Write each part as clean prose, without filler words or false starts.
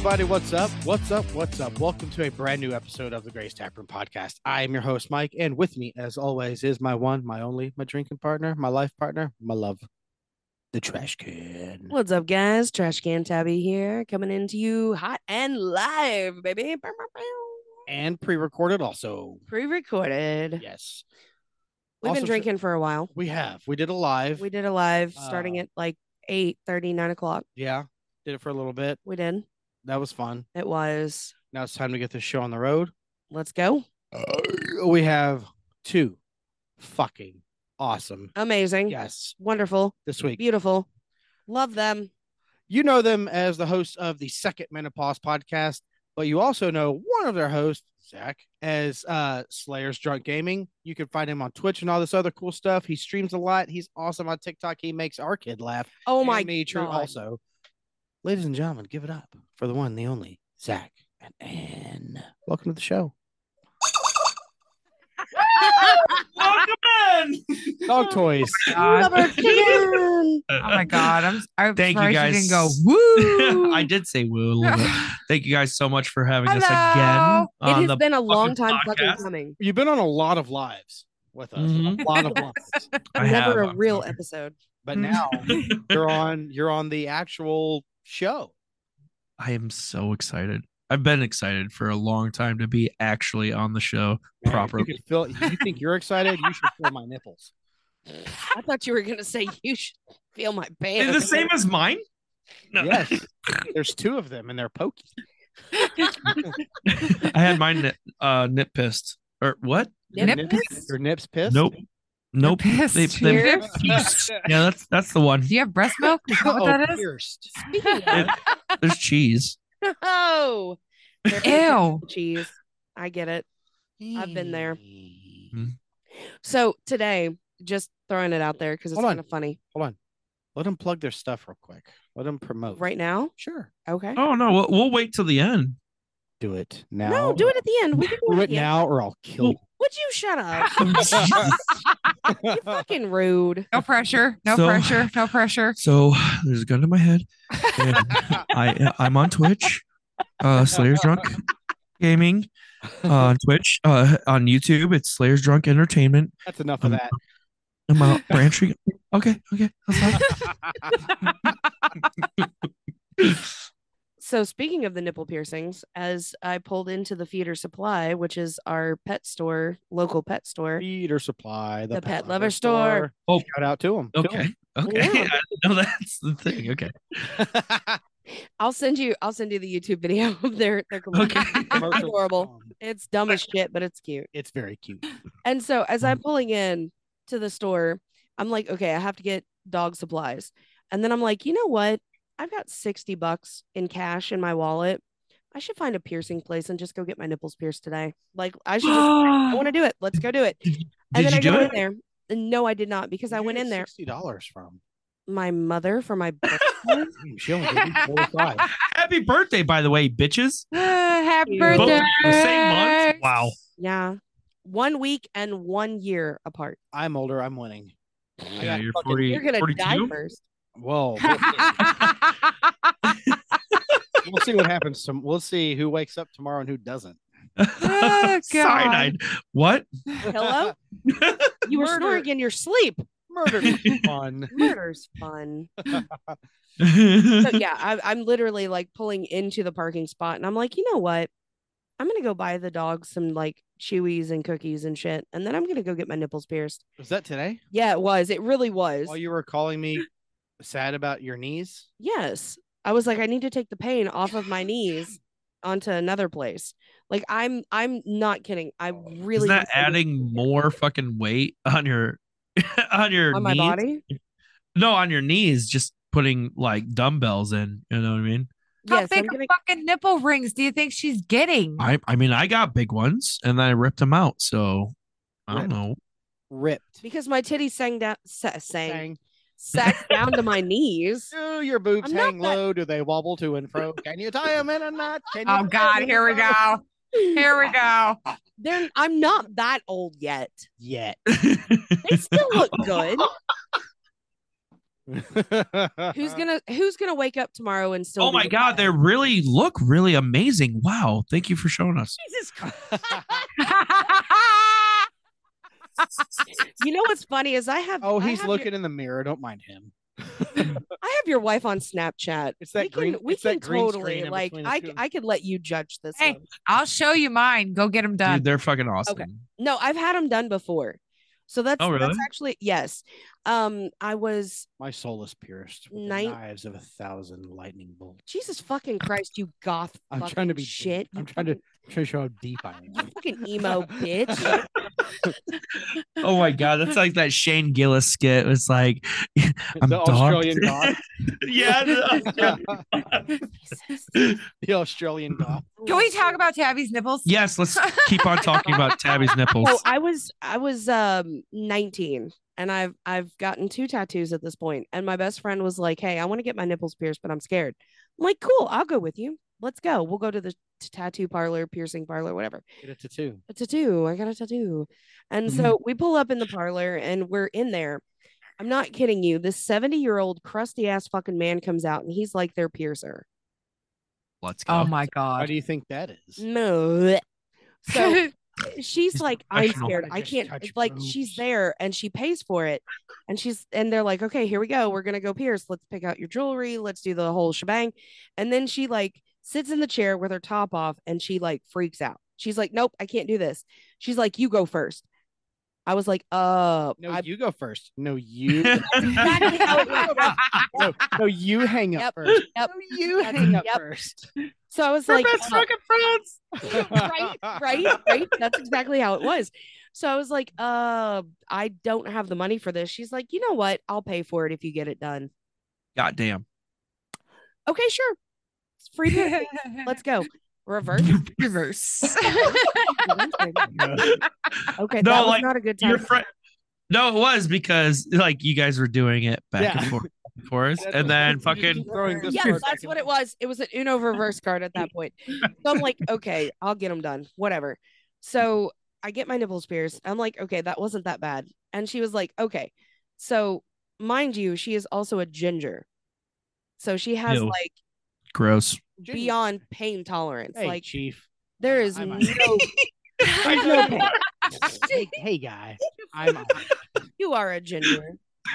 everybody. What's up? What's up? What's up? Welcome to a brand new episode of the Grace Taproom Podcast. I am your host, Mike, and with me, as always, is my one, my only, my drinking partner, my life partner, my love, the Trash Can. What's up, guys? Trash Can Tabby here, coming into you hot and live, baby. And pre-recorded also. Pre-recorded. Yes. We've Also, been drinking for a while. We have. We did a live. We did a live starting at like 8:30, 9 o'clock. Yeah. Did it for a little bit. We did. That was fun. It was. Now it's time to get this show on the road. Let's go. We have two fucking awesome. Amazing. Yes. Wonderful. This week. Beautiful. Love them. You know them as the host of the Second Menopause Podcast, but you also know one of their hosts, Zach, as Slayer's Drunk Gaming. You can find him on Twitch and all this other cool stuff. He streams a lot. He's awesome on TikTok. He makes our kid laugh. Oh my me, true. God. Also, ladies and gentlemen, give it up for the one, the only, Zach and Ann. Welcome to the show. Welcome in. Dog toys. Love her chicken. Oh my God. I'm Thank you surprised guys. didn't go woo. I did say woo a little bit. Thank you guys so much for having us Hello. again. It on has the been a long fucking time fucking podcast. coming. You've been on a lot of lives with us. Mhm. A lot of lives. I Never have, a real I'm episode. But now you're on the actual show. I am so excited. I've been excited for a long time to be actually on the show Man, properly. You can feel. You think you're excited? You should feel my nipples. I thought you were going to say you should feel my Is it pants. the same as mine? No. Yes, there's two of them, and they're pokey. I had mine nip pissed. Or what? Nip pissed? Your nips pissed? Nope. pissed. They Your cheese. Yeah, that's the one. Do you have breast milk? Is that what that is? Pierced. Speaking of, There's cheese. oh, Ew. cheese. I get it. I've been there. Mhm. So today, just throwing it out there because it's Hold on. kind of funny. Hold on. Let them plug their stuff real quick. Let them promote. Right now? Sure. Okay. Oh no, we'll wait till the end. Do it now. No, do it at the end. We can do Do it it at the end. now, or I'll kill you. Would you shut up? You're fucking rude. No pressure. No So- pressure. No pressure. So there's a gun to my head. And I'm on Twitch, Slayer's Drunk Gaming, on Twitch, on YouTube. It's Slayer's Drunk Entertainment. That's enough of that. I'm out branching. Okay, that's fine. So speaking of the nipple piercings, as I pulled into the Feeder Supply, which is our pet store, local pet store, Feeder Supply, The Pet Lover Store. Oh. Shout out to them. Okay, Yeah. I didn't know that's the thing. Okay, I'll send you the YouTube video of their commercial. okay. It's adorable. It's dumb as shit, but it's cute. It's very cute. And so as Mm. I'm pulling in to the store, I'm like, okay, I have to get dog supplies. And then I'm like, you know what? I've got $60 in cash in my wallet. I should find a piercing place and just go get my nipples pierced today. Like I should just, I want to do it. Let's go do it. And Did then you I do go in it? there. And no, I did not because I went in there. $60 from. My mother for my birthday. Damn, she only gave me 45. Happy birthday, by the way, bitches. Happy Both Both birthday. the same month. Wow. Yeah. 1 week and 1 year apart. I'm older. I'm winning. Yeah, you're fucking- 40. You're gonna 42? die first. Whoa. We'll see what happens. We'll see who wakes up tomorrow and who doesn't. God. Cyanide. What? Hello? You were Murder. snoring in your sleep. Murder is fun. Murder's fun. So yeah, I'm literally like pulling into the parking spot and I'm like, you know what? I'm gonna go buy the dog some like chewies and cookies and shit, and then I'm gonna go get my nipples pierced. Was that today? Yeah, it was. It really was. While you were calling me sad about your knees? Yes. I was like, I need to take the pain off of my knees onto another place. Like I'm not kidding. I really Is that considered- adding more fucking weight on your on my knees? body? No, on your knees, just putting like dumbbells in. You know what I mean? How Yes, big I'm of gonna fucking nipple rings do you think she's getting? I mean, I got big ones and then I ripped them out. So I don't Ripped. know. Ripped. because my titties sang down Sang. sagged down to my knees. Do your boobs I'm not hang that- low? Do they wobble to and fro? Can you tie them in a knot? Can you Oh tie God, 'em in here a we knot? go. Here we go. I'm not that old yet. Yet. They still look good. Who's gonna wake up tomorrow and still? Oh be my the God, guy? they really look really amazing. Wow, thank you for showing us. Jesus Christ. You know what's funny is Oh, I he's have looking in the mirror. Don't mind him. I have your wife on Snapchat. It's that We it's that can green totally screen in like between the I two. I could let you judge this Hey, one. I'll show you mine. Go get them done. Dude, they're fucking awesome. Okay. No, I've had them done before. So that's Oh, really? actually yes. I was My soul is pierced with the Nine- knives of 1,000 lightning bolts. Jesus fucking Christ, you goth I'm fucking trying to be shit. I'm You trying to show how deep I you am. fucking emo bitch. Oh my God, that's like that Shane Gillis skit. It's like, I'm The Australian dogged. goth. Yeah. The Australian goth. Can we talk about Tabby's nipples? Yes, let's keep on talking about Tabby's nipples. So I was 19 and I've gotten 2 tattoos at this point. And my best friend was like, "Hey, I want to get my nipples pierced, but I'm scared." I'm like, "Cool, I'll go with you. Let's go. We'll go to the tattoo parlor, piercing parlor, whatever." Get a tattoo. A tattoo. I got a tattoo. And so we pull up in the parlor and we're in there. I'm not kidding you. This 70-year-old crusty ass fucking man comes out and he's like their piercer. Let's go. Oh my How God. do you think that is? No. So she's He's like, I'm professional. scared. I I just can't touch like boobs. she's there and she pays for it. And they're like, okay, here we go. We're gonna go pierce. Let's pick out your jewelry. Let's do the whole shebang. And then she like sits in the chair with her top off and she like freaks out. She's like, nope, I can't do this. She's like, you go first. I was like, No, I- you go first. No, you. exactly how it went. no, you hang up Yep, first. yep. No, you hang up Yep. first. So I was We're like, best fucking friends. right. That's exactly how it was. So I was like, I don't have the money for this. She's like, you know what? I'll pay for it if you get it done. Goddamn. Okay, sure. It's free. Piercing. Let's go. Reverse. Reverse. Okay, No, that was like, not a good Your time. friend. No, it was because like you guys were doing it back Yeah. and forth, and then fucking. throwing this Yeah, card that's back what and it was. It was an Uno reverse card at that point. So I'm like, okay, I'll get them done. Whatever. So I get my nipples pierced. I'm like, okay, that wasn't that bad. And she was like, okay. So mind you, she is also a ginger. So she has Ew. like Gross. Ginger. beyond pain tolerance. Hey, Like Chief. there is I'm no, a- there's no pain. Hey, guy. I'm You are a ginger.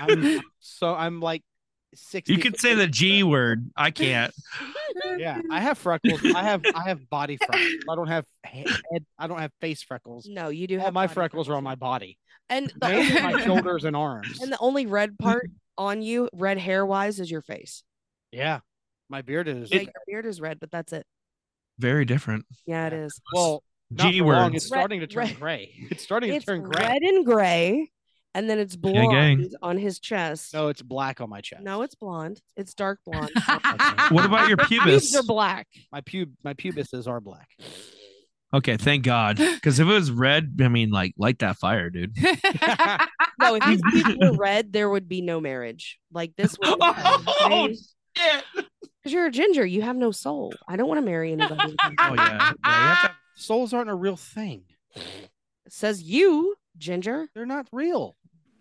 I'm like 60. You could say the G word. I can't. Yeah, I have freckles. I have body freckles. I don't have head. I don't have face freckles. No, you do All have my body freckles are on my body, And mainly my shoulders and arms. and the only red part on you, red hair wise, is your face. Yeah, my beard is. Yeah, your beard is red, but that's it. Very different. Yeah, it is. Well, not G for long. words. It's starting to turn Red- gray. It's starting to It's turn gray. red and gray, and then it's Gang, gang. blonde on his chest. No, it's black on my chest. No, it's blonde. It's dark blonde. What about your Pubes pubis? are black. my pubises are black. Okay, thank God. Because if it was red, I mean, like light that fire, dude. No, if these pubes were red, there would be no marriage. Like this would Oh, shit. because you're a ginger. You have no soul. I don't want to marry anybody. Oh yeah. Yeah, you have to- Souls aren't a real thing. Says you, ginger. They're not real.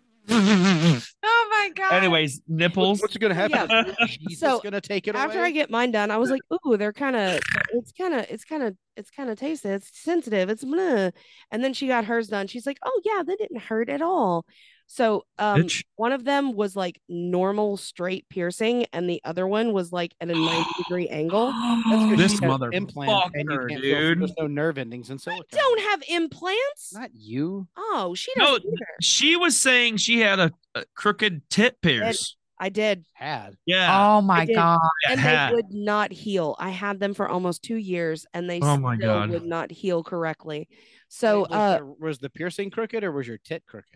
Oh my God. Anyways, nipples. What's going to happen? Yeah. Jesus So, going to take it After away. I get mine done, I was like, "Ooh, they're kind of, it's kind of tasty. It's sensitive. It's blah." And then she got hers done. She's like, "Oh yeah, that didn't hurt at all." So, Bitch. one of them was like normal straight piercing, and the other one was like at a 90-degree angle. That's 'cause This she has mother implant and you fucker, can't feel, dude. there's no nerve endings in I silicone. don't have implants. Not you. Oh, she No, doesn't either. she was saying she had a crooked tit pierce. I did, Had. Yeah. Oh my did. God. and hat. they would not heal. I had them for almost 2 years, and they Oh my still God. would not heal correctly. So, Was the piercing crooked or was your tit crooked?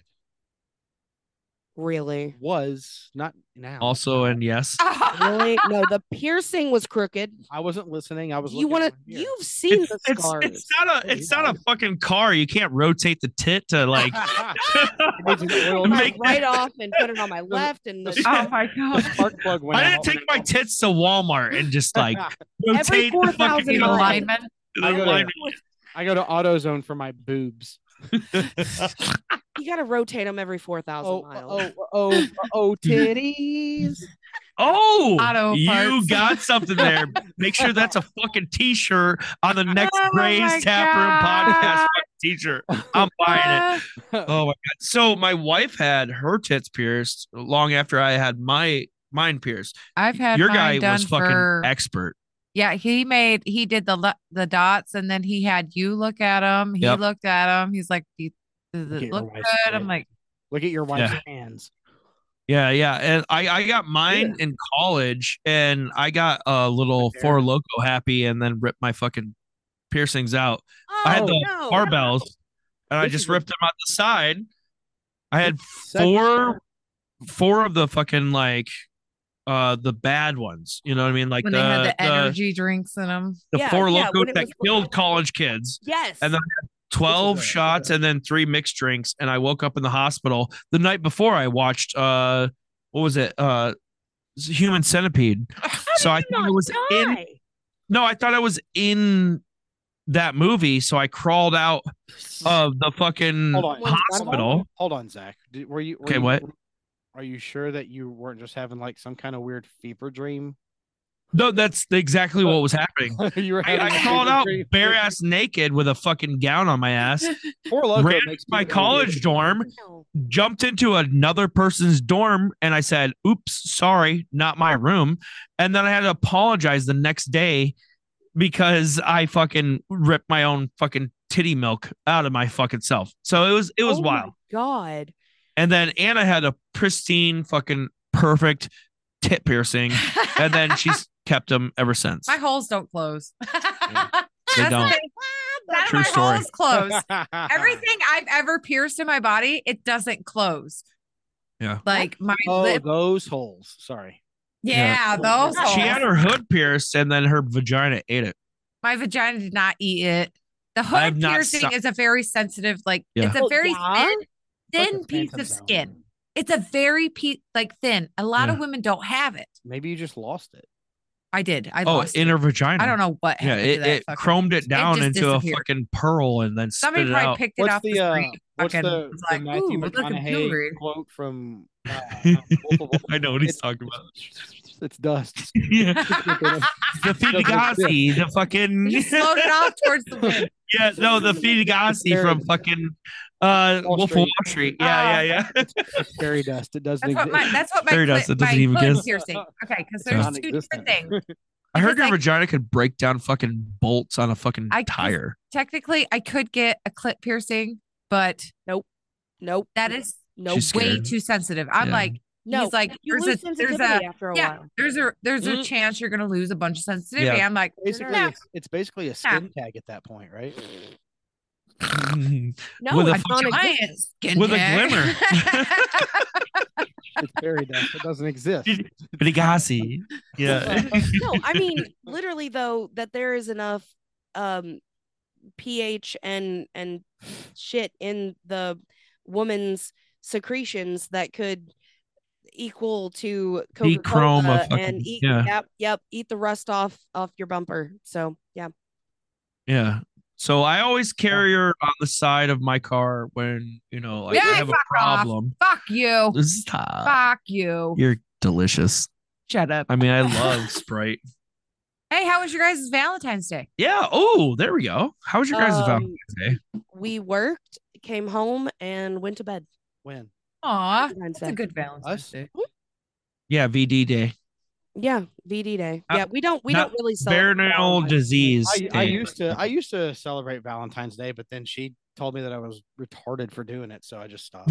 really. Was not now. Also, and yes. Really? No, the piercing was crooked. I wasn't listening. I was. You looking want at to? my mirror. You've seen the It's scars. it's not a fucking car. You can't rotate the tit to like It needs an oil- Cut make right off and put it on my left, and the, Oh my the God. spark plug went I didn't out. take my tits to Walmart and just like Every rotate the 4,000 fucking miles. Alignment. the I go to- alignment. I go to AutoZone for my boobs. You got to rotate them every 4,000 Oh, miles. titties. Oh, Auto you parts. got something there. Make sure that's a fucking t-shirt on the next Oh Gray's my Taproom God. podcast fucking t-shirt. I'm buying it. Oh my god. So my wife had her tits pierced long after I had mine pierced. I've had Your mine guy done was fucking for expert. yeah. He did the dots, and then he had you look at him. He Yep. looked at him. He's like, Does Look at it your look wife's good? I'm tit. like, Look at your wife's hands. Yeah, yeah. And I got mine in college and I got a little Four Loko happy and then ripped my fucking piercings out. I had the no. barbells and I This just is a- ripped them out the side. I had Second- four of the fucking like the bad ones. You know what I mean? Like when they had the energy drinks in them. the Yeah, Four yeah, Loko when it that was- killed college kids. Yes. And then 12 This is a- shots and then 3 mixed drinks and I woke up in the hospital the night before I watched what was it Human Centipede. So I thought I was in I thought I was in that movie, so I crawled out of the fucking Hold on. hospital. Hold on, Zach. Were you Okay, what? Are you sure that you weren't just having like some kind of weird fever dream? No, that's exactly what was happening. You were I having a crawled fever out dream? bare ass naked with a fucking gown on my ass, Four Loko ran makes my people college weird. dorm, No. jumped into another person's dorm, and I said, "Oops, sorry, not my room." And then I had to apologize the next day because I fucking ripped my own fucking titty milk out of my fucking self. So it was Oh my wild. God. And then Anna had a pristine, fucking perfect tit piercing, and then she's kept them ever since. My holes don't close. They That's the don't. thing. None of True my story. holes close. Everything I've ever pierced in my body, it doesn't close. Yeah. Like my Oh, lip. those holes. Sorry. Yeah, those She holes. She had her hood pierced, and then her vagina ate it. My vagina did not eat it. The I have hood not piercing so- is a very sensitive, like Yeah. it's a very yeah? thin Like the piece Phantom of Zone. skin. It's a very thin. A lot of Yeah. women don't have it. Maybe you just lost it. I did. I Oh, lost in it. her vagina. I don't know what Yeah, happened to it that fucking chromed piece. it down just into a disappeared. fucking pearl and then spit Somebody it probably out. picked it What's off the, the street. what's Fucking the, was the like, Matthew ooh, looking McConaughey jewelry. quote from Wolf of Wall I know what he's Street? talking about. It's dust. Yeah. The Fidigasi, the fucking He just floated off towards the wind. yeah, no, the Fidigasi from fucking Wolf of Wall Street. Yeah, yeah, yeah. It's fairy dust. It doesn't That's what exist. my that's what my, Fairy dust, it doesn't even hood exist. piercing. Okay, because Yeah. there's two different things. I heard Because, your like, vagina could break down fucking bolts on a fucking I- tire. Technically, I could get a clit piercing, but Nope. that is Nope. She's way scared. too sensitive. I'm Yeah. like, No. he's like, You there's lose a sensitivity after a yeah, while. there's a Mm. chance you're gonna lose a bunch of sensitivity. Yeah. I'm like, Basically, yeah. it's basically a skin tag at that point, right? No, With a it's fucking- non-existent. giant skin With a tag. glimmer. It's fairy dust. It doesn't exist. Fidigasi. Yeah. No, I mean literally though that there is enough pH and shit in the woman's secretions that could equal to Dechrome a Coca-Cola fucking- and eat yeah. yep, eat the rust off your bumper. So yeah. Yeah. So I always carry her on the side of my car when, you know, like I Yeah, have a fuck off. problem. Fuck you. Stop. Fuck you. You're delicious. Shut up. I mean, I love Sprite. Hey, how was your guys' Valentine's Day? Yeah. Oh, there we go. How was your guys' Valentine's Day? We worked, came home, and went to bed. When? Aw, Valentine's that's a Day. good Valentine's Us? Day. Yeah, VD Day. Yeah, VD Day. Not- Yeah, we don't not really celebrate Venereal Valentine's Day. disease. I Day. used to celebrate Valentine's Day, but then she told me that I was retarded for doing it, so I just stopped.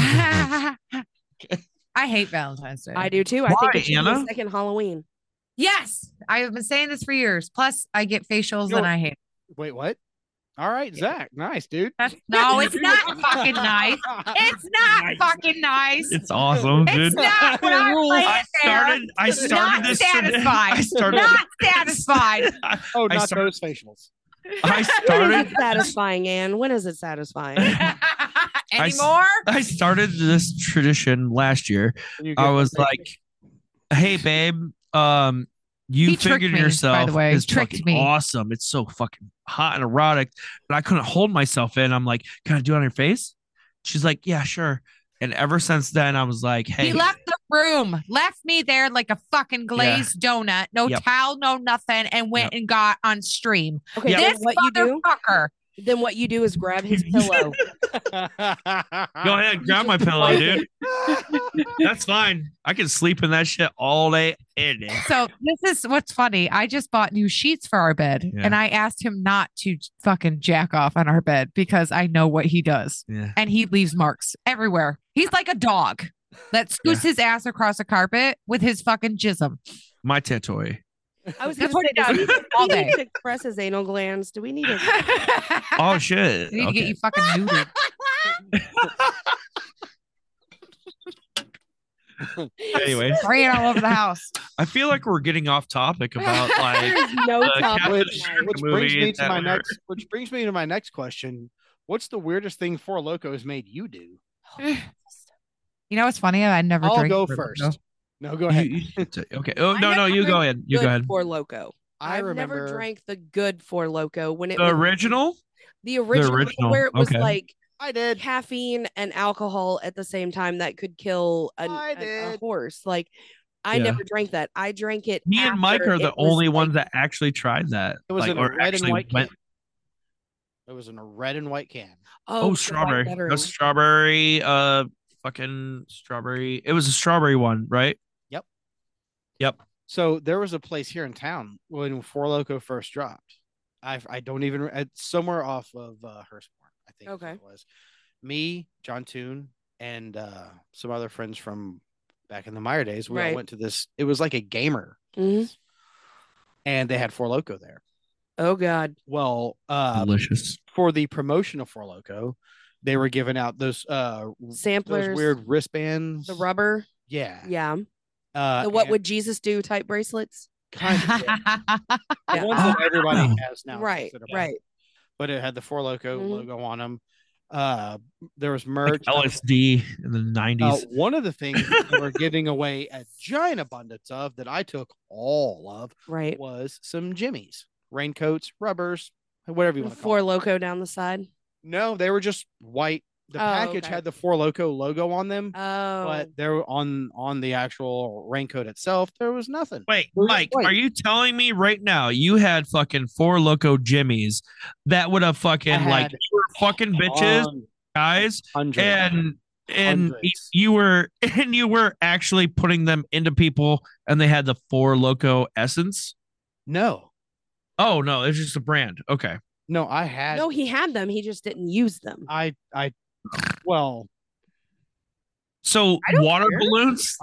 I hate Valentine's Day. I do too. I Why, think it should be Anna? the second Halloween. Yes, I have been saying this for years. Plus, I get facials No. and I hate it. Wait, what? All right, Zach. Nice, dude. No, it's not fucking nice. It's not fucking nice. It's awesome, It's dude. not. We're not Rules. playing I fair. started Not this. satisfied. I started. Not satisfied. Oh, I not started- those facials. I When is started. it satisfying, Anne? When is it satisfying? Anymore? I started this tradition last year. You I get was the- like, "Hey, babe, you He tricked figured me, by yourself the way. is Tricked fucking me. awesome. It's so fucking hot and erotic." But I couldn't hold myself in. I'm like, "Can I do it on your face?" She's like, yeah, sure. And ever since then, I was like, hey, He left the room, left me there like a fucking glazed donut, no Yep. towel, no nothing, and went and got on stream. Okay, Yep. then This what you do? motherfucker. Then what you do is grab his pillow. go ahead, grab my pillow, dude. That's fine. I can sleep in that shit all day, any day. So this is what's funny. I just bought new sheets for our bed, Yeah. and I asked him not to fucking jack off on our bed because I know what he does, Yeah. and he leaves marks everywhere. He's like a dog that scoots his ass across a carpet with his fucking jism. My tattooy. I was That's going what to he say, does all do we day. need to express his anal glands? Do we need to? Oh shit. We need to get Okay. you fucking neutered. Anyway, Spray it all over the house. I feel like we're getting off topic about like There's no the topic. Captain which, tonight. which movie brings me to that my we're- next. Which brings me to my next question. What's the weirdest thing Four Locos made you do? You know what's funny? I never I'll drank go Four first. Loko. No, go ahead. Okay. Oh I no, never you go drank ahead. You good go ahead. Four Loco. I I've remember never drank the good Four Loco when it The was original? the original, original, where it was okay. like I did. caffeine and alcohol at the same time that could kill I a did. horse. Like I Yeah. never drank that. I drank it. Me and Mike after are the it was, only like- ones that actually tried that. It was like, in a or red and actually white went- can. It was in a red and white can. Oh, the strawberry. white lettering. The strawberry. Fucking strawberry. It was a strawberry one, right? Yep. Yep. So there was a place here in town when Four Loco first dropped. I don't even. It's somewhere off of Hurstbourne, I think. Okay. It was me, John Toon, and some other friends from back in the Meyer days. We all Right. went to this. It was like a gamer, Mhm. and they had Four Loco there. Oh God. Well, Delicious. for the promotion of Four Loco, they were giving out those Samplers. weird wristbands. The rubber. Yeah. Yeah. Uh, The what and would Jesus do type bracelets. kind of yeah. The Yeah. ones that everybody has now. Right. Right. But it had the Four Loco Mhm. logo on them. There was Like merch. LSD in the 90s. One of the things they were giving away a giant abundance of that I took all of Right. was some jimmies, raincoats, rubbers, whatever you want to call Four it. Loco down the side. No, they were just white. The Oh, package okay. had the Four Loco logo on them, Oh. but there on the actual raincoat itself, there was nothing. Wait, Where's Mike, white? are you telling me right now you had fucking Four Loco Jimmies that would have fucking I like had you were fucking bitches, guys, Hundreds. and Hundreds. you were actually putting them into people, and they had the Four Loco essence. No, Oh no, it's just a brand. Okay, no, I had. No, he had them. He just didn't use them. Well, so I don't water care. balloons.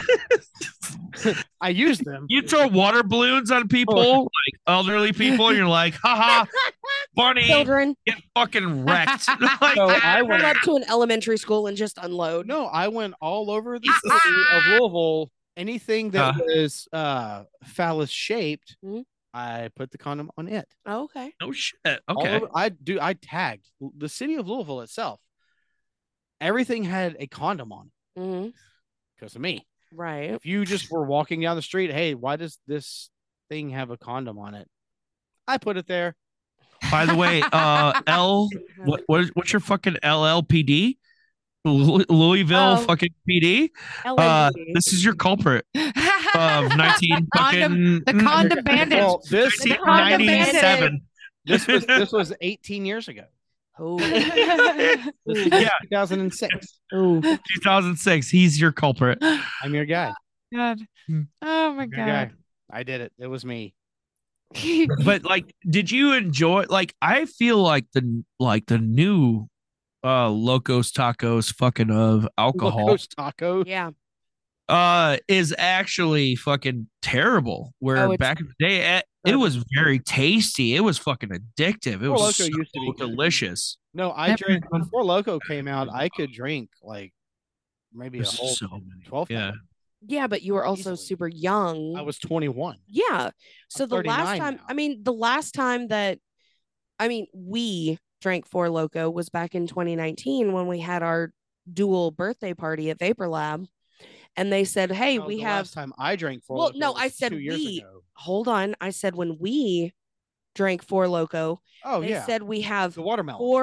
I used them. You throw water balloons on people, like elderly people, and you're like, haha, bunny, Children. get fucking wrecked. Like, So I Pull went. up to an elementary school and just unload. No, I went all over the city of Louisville. Anything that was phallus shaped, Mhm. I put the condom on it. Oh, okay. no shit. All Okay. over- I tagged the city of Louisville itself. Everything had a condom on it hmm because of me. Right. If you just were walking down the street, hey, why does this thing have a condom on it? I put it there. By the way, what's your fucking LLPD? Louisville Oh. fucking PD. LMPD. This is your culprit of 19 fucking the condom bandit. Well, this The condom bandit. 1997. this was 18 years ago. Oh. This is Yeah. 2006. Ooh. 2006. He's your culprit. I'm your guy. God. Oh my I'm your guy. God. I did it. It was me. But like, did you enjoy? Like, I feel like the new Locos Tacos fucking of alcohol Locos Taco. Yeah. is actually fucking terrible. Where Oh, it's- back in the day, it was very tasty. It was fucking addictive. It Four was Loko so used to be good. delicious. No, I Never drank had- before Loco came out. I could drink like maybe a There's whole so many. 12. Yeah. Yeah, but you were also Easily. super young. I was 21. Yeah. So I'm the last 39 time, now. the last time that, we drank Four Loco was back in 2019 when we had our dual birthday party at Vapor Lab. And they said, hey, No, we the have, last time I drank Four Well, Loko no, was I said 2 years we- ago. hold on. I said, when we drank Four Loco, Oh they yeah, said we have the watermelon. 4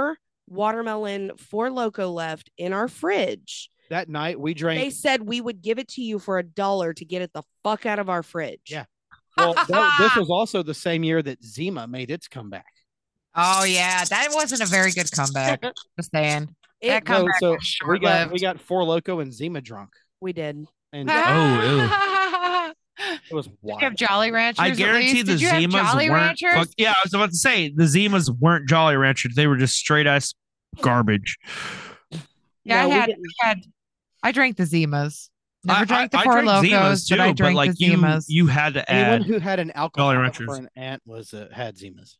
watermelon Four Loko left in our fridge. That night we They drank. said we would give it to you for $1 to get it the fuck out of our fridge. Yeah. Well, this was also the same year that Zima made its comeback. Oh yeah, that wasn't a very good comeback. Just saying. That It, No, comeback so was short-lived. we got Four Loko and Zima drunk, we did. and Oh, it was Did you have wild. Jolly Ranchers? I at guarantee least? the Did you have Zimas Jolly weren't. Ranchers? Yeah, I was about to say the Zimas weren't Jolly Ranchers. They were just straight ass garbage. Yeah, No, we I didn't. I drank the Zimas. Never drank the I Four drank Locos, Zimas but I too, drank like the Zimas. you had to Anyone add. who had an alcohol Ranchers. for an aunt was had Zimas.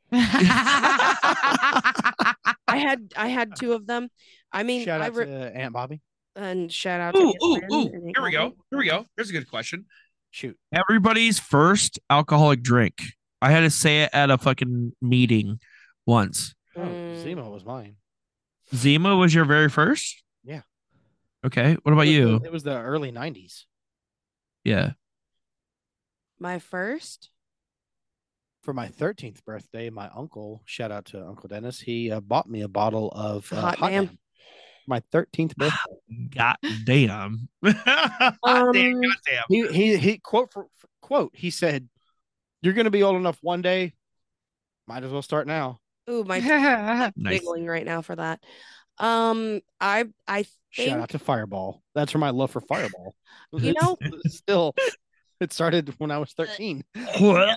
I had two of them. I mean, Shout out to Aunt Bobby. and shout out to Ooh, Aunt ooh, Lynn ooh. and Aunt Here we go. Gabby. Here we go. Here's a good question. Shoot. Everybody's first alcoholic drink. I had to say it at a fucking meeting once. Oh, Mm. Zima was mine. Zima was your very first? Yeah. Okay. What about you? It was the early 90s. Yeah. My first. For my 13th birthday, my uncle, shout out to Uncle Dennis, he bought me a bottle of Hot Hot Damn. Damn. My 13th birthday. God damn. Hot Um, damn. God damn. He quote, he said, "You're going to be old enough one day. Might as well start now." Ooh, my Nice. giggling right now for that. I Shout think out to Fireball. That's where my love for Fireball. You know- Still, it started when I was 13. Oh,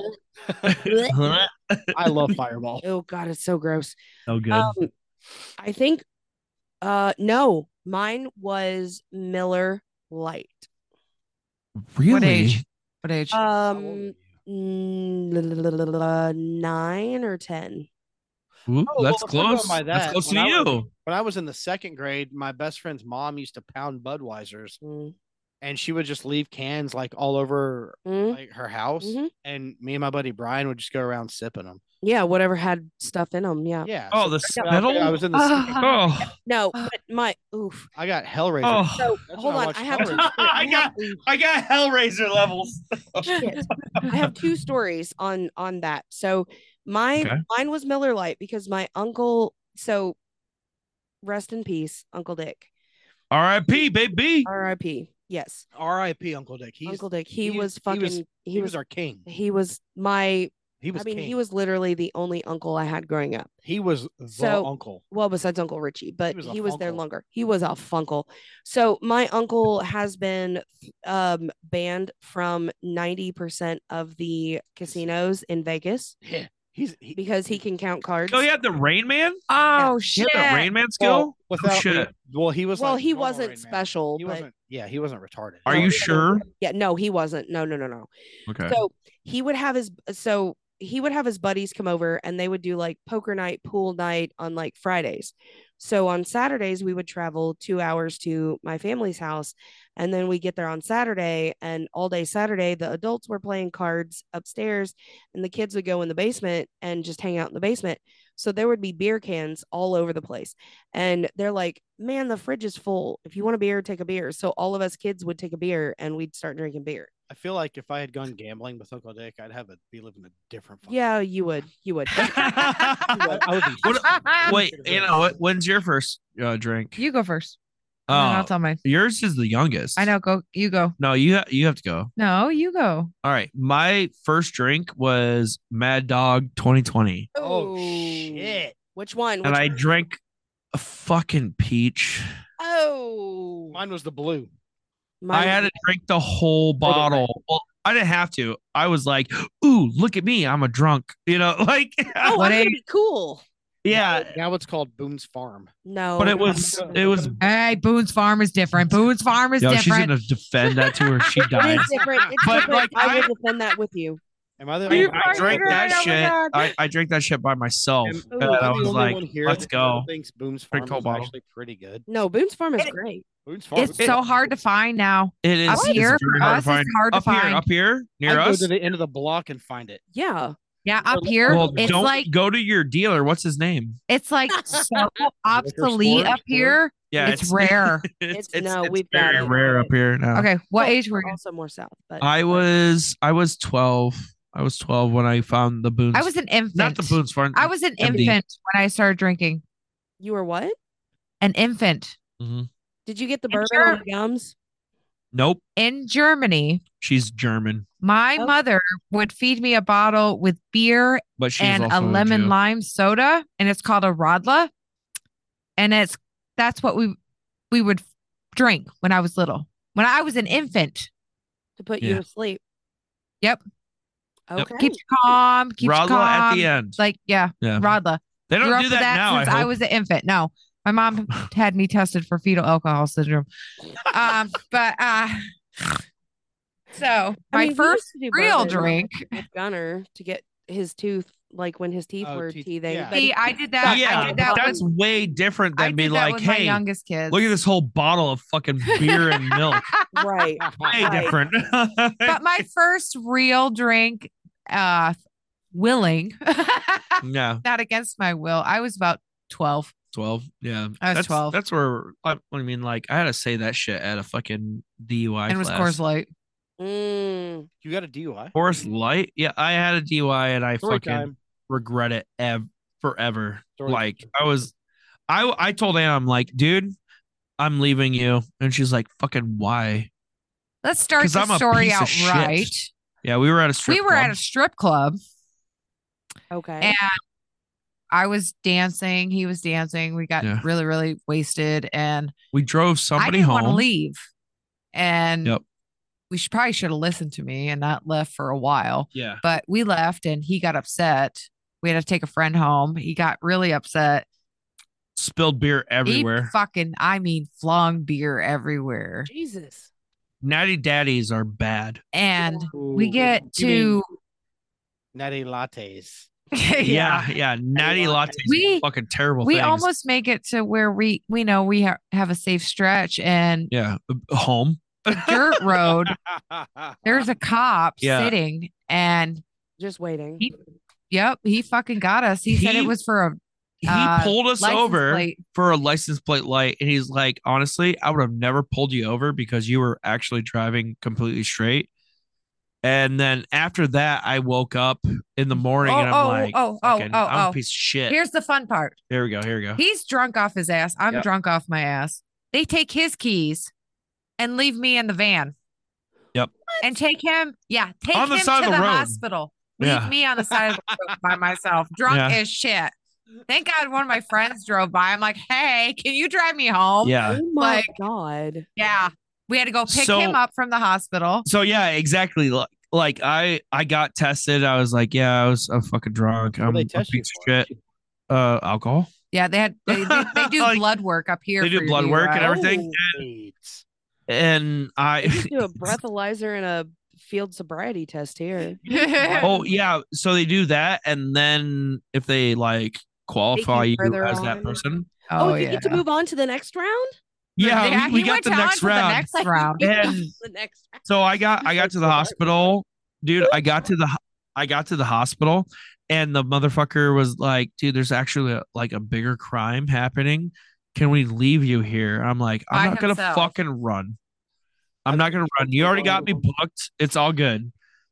I love Fireball. oh god, it's so gross. good. I think no, mine was Miller Lite. Really? What age? What age? How old were you? 9 or 10. Ooh, Oh, that's well, if we're going close. by That's that, close to when I you. When I was in the second grade, my best friend's mom used to pound Budweisers, Mm. and she would just leave cans like all over Mm. like her house, Mhm. and me and my buddy Brian would just go around sipping them. Yeah, whatever had stuff in them. Yeah. Yeah. Oh, so the check it out. spittle? I was in the. second- Oh. No, but my oof. I got Hellraiser. Oh. So That's hold when on, watched I have Hellraiser. I got Hellraiser levels. Shit. I have two stories on that. So Okay. mine was Miller Lite because my uncle. So rest in peace, Uncle Dick. R.I.P. baby. R.I.P. Yes, R.I.P. Uncle Dick. Uncle Dick. He he- was he fucking. was- He He was. was our king. He was my. He was I mean, king. he was literally the only uncle I had growing up. He was the So- uncle. Well, besides Uncle Richie, but was a he was there funkle. longer. He was a funkle. So my uncle has been banned from 90% of the casinos in Vegas Yeah. He because he can count cards. Oh, he had the Rain Man? Oh He shit! had the Rain Man skill? without shit. Well, he was. Well, like he normal wasn't Rain Man. special, He but wasn't. Yeah, he wasn't retarded. Are No, you no, sure? yeah, no, he wasn't. No. Okay. So he would have his buddies come over and they would do like poker night, pool night on like Fridays. So on Saturdays we would travel 2 hours to my family's house, and then we get there on Saturday, and all day Saturday the adults were playing cards upstairs and the kids would go in the basement and just hang out in the basement. So there would be beer cans all over the place. And they're like, "Man, the fridge is full. If you want a beer, take a beer." So all of us kids would take a beer and we'd start drinking beer. I feel like if I had gone gambling with Uncle Dick, I'd be living a different. fucking- Yeah, you would. I would be. What- Wait, you know what? When's your first drink? You go first. And then I'll Oh, tell mine. yours is the youngest. I know. Go. You go. No, you have to go. No, you go. All right. My first drink was Mad Dog 2020. Oh shit! Which one? And I drank a fucking peach. Oh, Mine was the blue. I had to drink the whole bottle. Well, I didn't have to. I was like, ooh, look at me. I'm a drunk. You know, like, Oh, What I'm gonna age? be cool. yeah. Now it's called Boone's Farm. No, But it was, Hey, Boone's Farm is different. Boone's Farm is yo, she's different. going to defend that to her. She It dies. is different. It's But, different. like, I I- will defend that with you. Am I the I, only I drank Oh my that shit. God. I drank that shit by myself. Am- And am I the was only like, one here let's that go. Thinks Boone's Drink Farm the whole is bottle. actually pretty good. No, Boone's Farm is It- great. Boone's Farm. It's is so good. hard to find now. It is. Up it's here, very for hard us, to find. it's hard to up here, find. up here, near I'd go us. to the end of the block and find it. Yeah. Yeah, up here, Well, it's don't like go to your dealer. What's his name? it's like so obsolete store? up here. Yeah, it's rare. It's- no, we've got very it. rare up here now. Okay, what Well, age were you? Also more south, but I was 12. I was 12 when I found the Boone's. I was an infant. not the Boone's Farm. I was an MD. infant when I started drinking. You were what? An infant. Did you get the In bourbon on the gums? Nope. In Germany, She's German, my Oh. mother would feed me a bottle with beer but she was and also a lemon Jew. lime soda, and it's called a Radler. And that's what we would drink when I was little. When I was an infant. To put you Yeah. to sleep. Yep. Okay. Keeps you calm. Keeps you Radler calm. at the end. Like, yeah, Yeah. Radler. They don't Grew up do with that now. since I was an infant. No, my mom had me tested for fetal alcohol syndrome. So I my mean, we first used to do real bourbon drink. with Gunner to get his tooth, like when his teeth Oh, were teeth, teething. yeah. but See, he- I did that. Yeah, I did but that that's with, way different I than be did that like, with my hey, youngest kids. look at this whole bottle of fucking beer and milk. right. Way Right. different. But my first real drink, willing, Yeah, not against my will. I was about 12. 12. Yeah, I was that's 12. That's where I mean, like, I had to say that shit at a fucking DUI And it was class. Coors Light. Mm. You got a DUI? Coors Light. Yeah, I had a DUI and I Story fucking time. regret it forever. Story Like time. I told Anna, I'm like, dude, I'm leaving you, and she's like, fucking why? Let's start 'Cause the I'm a story piece of out shit. right. Yeah, we were at a strip We were club. at a strip club. Okay. And I was dancing. He was dancing. We got Yeah. really, really wasted. And We drove I somebody didn't home. want to leave. And Yep. we probably should have listened to me and not left for a while. Yeah. But we left and he got upset. We had to take a friend home. He got really upset. Spilled beer everywhere. He fucking, I mean, flung beer everywhere. Jesus. Natty daddies are bad. And we Ooh. get You mean to, natty lattes. Yeah. Natty lattes We- are fucking terrible we things. almost make it to where we know we have a safe stretch and Yeah. Home. dirt road. There's a cop Yeah. sitting and Just waiting. he fucking got us. He said He- it was for a He Uh, pulled us license over plate. for a license plate light, and he's like, honestly, I would have never pulled you over because you were actually driving completely straight. And then after that, I woke up in the morning and I'm like, fucking, I'm a piece of shit. Here's the fun part. Here we go. He's drunk off his ass. I'm Yep. drunk off my ass. They take his keys and leave me in the van. Yep. And take him, take On the him side to of the the road. hospital. Leave Yeah. me on the side of the road by myself, drunk Yeah. as shit. Thank God one of my friends drove by. I'm like, hey, can you drive me home? Yeah. Oh my Like- God. Yeah. We had to go pick So- him up from the hospital. So yeah, exactly. Like I got tested. I was like, yeah, I was fucking drunk. I'm What do a they test you piece of for? shit. Alcohol. Yeah, they do Like, blood work up here. they do for your blood work and DUI. everything. Oh, AIDS. And I They just do a breathalyzer and a field sobriety test here. oh yeah, so they do that, and then if they like qualify you further as that on. person, Oh, you get to move on to the next round? yeah, we he got went the on next to the round. next round. And The next round. so I got to the hospital, dude. I got to the hospital, and the motherfucker was like, dude, there's actually like a bigger crime happening. Can we leave you here? I'm like, I'm By not gonna himself. fucking run. I'm not gonna run. You already got me booked. It's all good.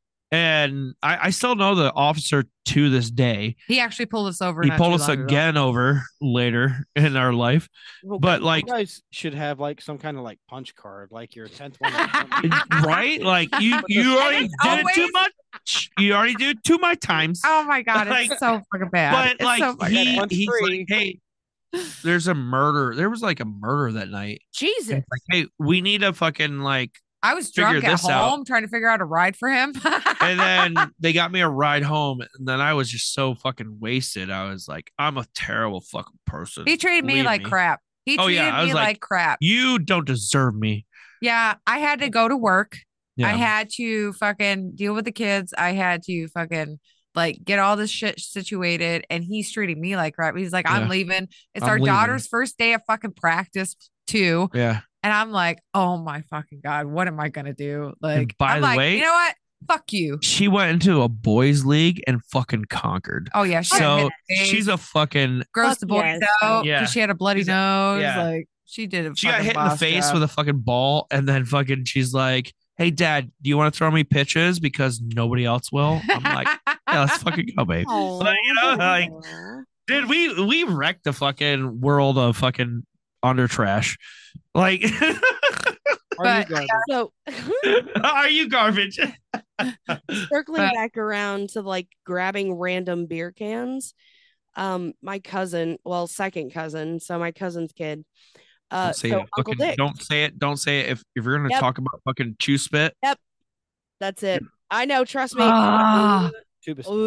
And I still know the officer to this day. He actually pulled us over. He not pulled too us long ago. again over later in our life. Well, But, you like- guys should have like some kind of like punch card, like your 10th one. or something. Right? Like you already it's did it too always- much. You already do it too many times. Oh my God, Like- it's so fucking bad. But It's like so fucking he, bad. he's free. like, hey, there's a murder. There was like a murder that night. Jesus. And it's like, hey, we need to fucking like. I was figure drunk at this out. home trying to figure out a ride for him. And then they got me a ride home, and then I was just so fucking wasted. I was like, I'm a terrible fucking person. he treated me Believe like crap. He Oh, treated yeah, I me was like, like- crap. You don't deserve me. Yeah, I had to go to work. Yeah. I had to fucking deal with the kids. I had to fucking like get all this shit situated. And he's treating me like crap. He's like, I'm Yeah. leaving. It's I'm our leaving. daughter's first day of fucking practice too. Yeah. And I'm like, oh my fucking God, what am I gonna do? Like, by I'm the like, way- you know what? Fuck you. She went into a boys' league and fucking conquered. Oh yeah, she So hit the face, she's a fucking. gross Fuck the boys yes. out. Yeah. 'Cause she had a bloody She's a- nose. yeah. Like she did. She got hit in the face with a fucking ball, and then fucking she's like, "Hey, Dad, do you want to throw me pitches because nobody else will?" I'm like, "Yeah, let's fucking go, babe." Oh, But, you know, like- Dude, we wrecked the fucking world of fucking under trash. Like, Are you But- garbage? So are you garbage? circling But- back around to like grabbing random beer cans. My cousin, well, second cousin, so my cousin's kid. Don't say So it. Uncle Fucking- Dick. Don't say it. Don't say it. If you're gonna Yep. talk about fucking chew spit, That's it. I know, trust me. Ah. Tuba spit.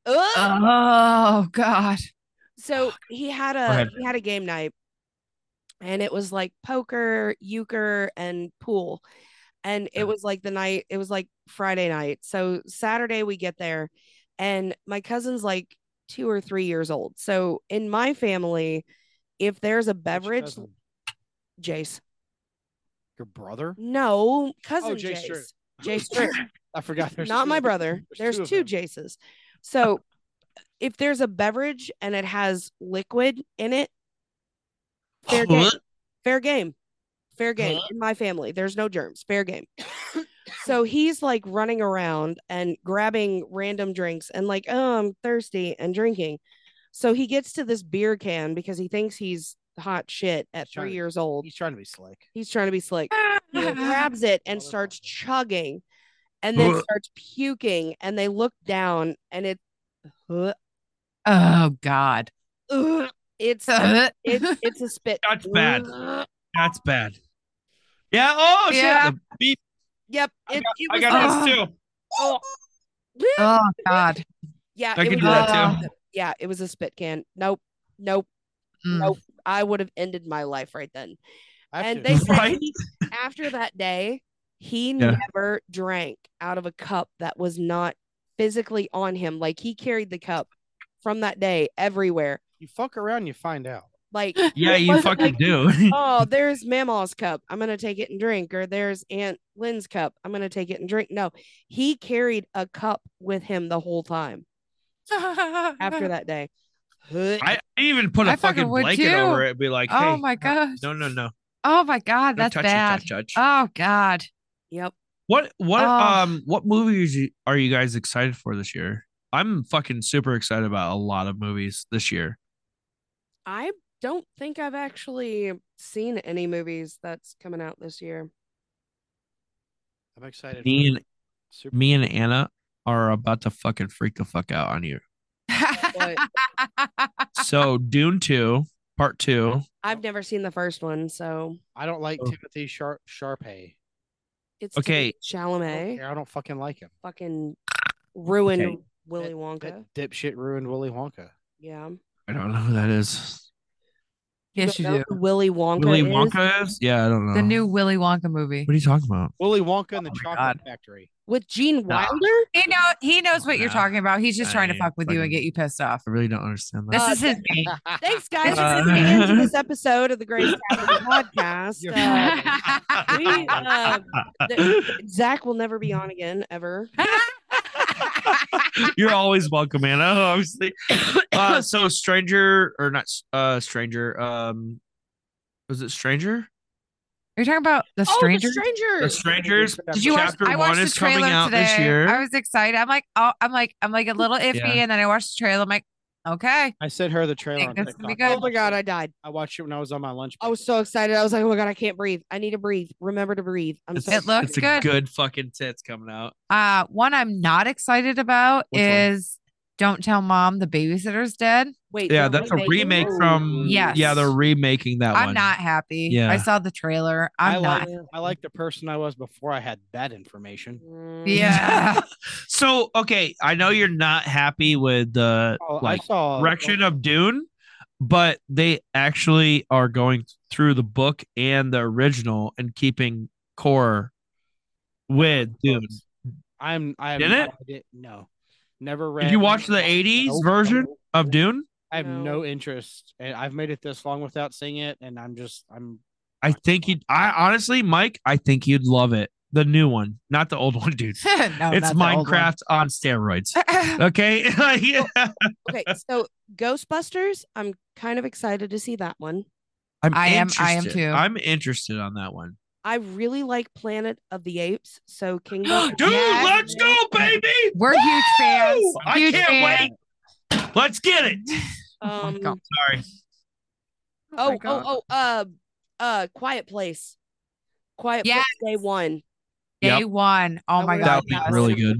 Oh God. So he had ahead. a game night, and it was like poker, euchre, and pool. And it was like it was like Friday night. So Saturday we get there, and my cousin's like 2 or 3 years old. So in my family, if there's a Which beverage, cousin? Jace. Your brother? No, cousin Jace Strait. Jace Strait. I forgot. There's Not two my of them. brother. There's of two them. Jaces. So if there's a beverage and it has liquid in it, fair game. Fair game. Fair game. In my family, there's no germs. Fair game. So he's like running around and grabbing random drinks and like, oh, I'm thirsty and drinking. So he gets to this beer can because he thinks he's hot shit at He's trying 3 to- years old. He's trying to be slick. He's trying to be slick. He grabs it and starts chugging and then starts puking. And they look down and it, Oh God. it's a spit. That's bad. That's bad. Yeah. Oh shit. Yeah. The beef. Yep. I was got like- this too. oh. Oh God. Yeah, I it can was do that too. Yeah, it was a spit can. Nope. Mm. Nope. I would have ended my life right then. I have And to- they said Right? after that day, he Yeah. never drank out of a cup that was not physically on him. Like he carried the cup from that day everywhere. you fuck around, you find out. Like Yeah, it you wasn't fucking like, do. oh, there's Mamaw's cup. I'm gonna take it and drink. Or there's Aunt Lynn's cup. I'm gonna take it and drink. No, he carried a cup with him the whole time after that day. I even put a I fucking fucking would blanket too. over it and be like, hey, Oh my gosh. no. Oh my God. Don't That's touch bad. it, touch. Oh God. Yep. What Oh. what movies are you guys excited for this year? I'm fucking super excited about a lot of movies this year. I don't think I've actually seen any movies that's coming out this year. I'm excited. Me for and Super- me and Anna are about to fucking freak the fuck out on you. But So Dune 2, part 2. I've never seen the first one, so I don't like Oh. Timothy Sharpay. it's Okay. Timothée Chalamet. I don't fucking like him. Fucking ruined Okay. Willy That Wonka. dipshit ruined Willy Wonka. Yeah. I don't know who that is. Yes, you don't know do. who Willy Wonka Willy is? Wonka is? Yeah, I don't know. The new Willy Wonka movie. What are you talking about? Willy Wonka and the Oh my Chocolate God. Factory. With Gene No. Wilder? He knows what you're Nah. talking about. He's just trying to I fuck with you and fucking- get you pissed off. I really don't understand This that. is his game. Thanks, guys, for Uh, tuning in to this episode of the Grace Capital Podcast. You're Zach will never be on again, ever. You're always welcome, Anna. Obviously. So Stranger or not? Stranger. Was it Stranger? Are you talking about the Oh, stranger? The Strangers. The Strangers. Did you watch? Chapter I watched one the is coming trailer out today. this year. I was excited. I'm like, oh, I'm like a little iffy, Yeah. and then I watched the trailer. I'm like, okay. I sent her the trailer think on this is gonna be TikTok. good. Oh my God, I died. I watched it when I was on my lunch. I was so excited. I was like, oh my God, I can't breathe. I need to breathe. Remember to breathe. I'm so It looks It's a good. good fucking tits coming out. One I'm not excited about Which one? is Don't Tell Mom the Babysitter's Dead. Wait. Yeah, they're that's a remaking remake it? from. Yes. Yeah, they're remaking that I'm one. not happy. Yeah. I saw the trailer. I'm not. I like the person I was before I had that information. Yeah. So okay, I know you're not happy with the Oh, like I saw direction of Dune, but they actually are going through the book and the original and keeping core with Dune. I Did it? No, never read. Did you watch the 80s Nope. version of Dune? I have No. no interest, and I've made it this long without seeing it, and I'm. I think you. I honestly, Mike, I think you'd love it. The new one, not the old one, dude. No, It's not the old Minecraft on steroids. one. Okay. Yeah. Okay, so Ghostbusters, I'm kind of excited to see that one. I am interested. too. I'm interested on that one. I really like Planet of the Apes, so Kingdom. Dude, Yes. let's go, baby. We're huge fans. I Huge can't fans. wait. Let's get it. Oh my God. Sorry. Oh, my God. Quiet Place. Quiet Yes. Place Day One. Day Yep. one. Oh I my wanna That God. would be yes. really good.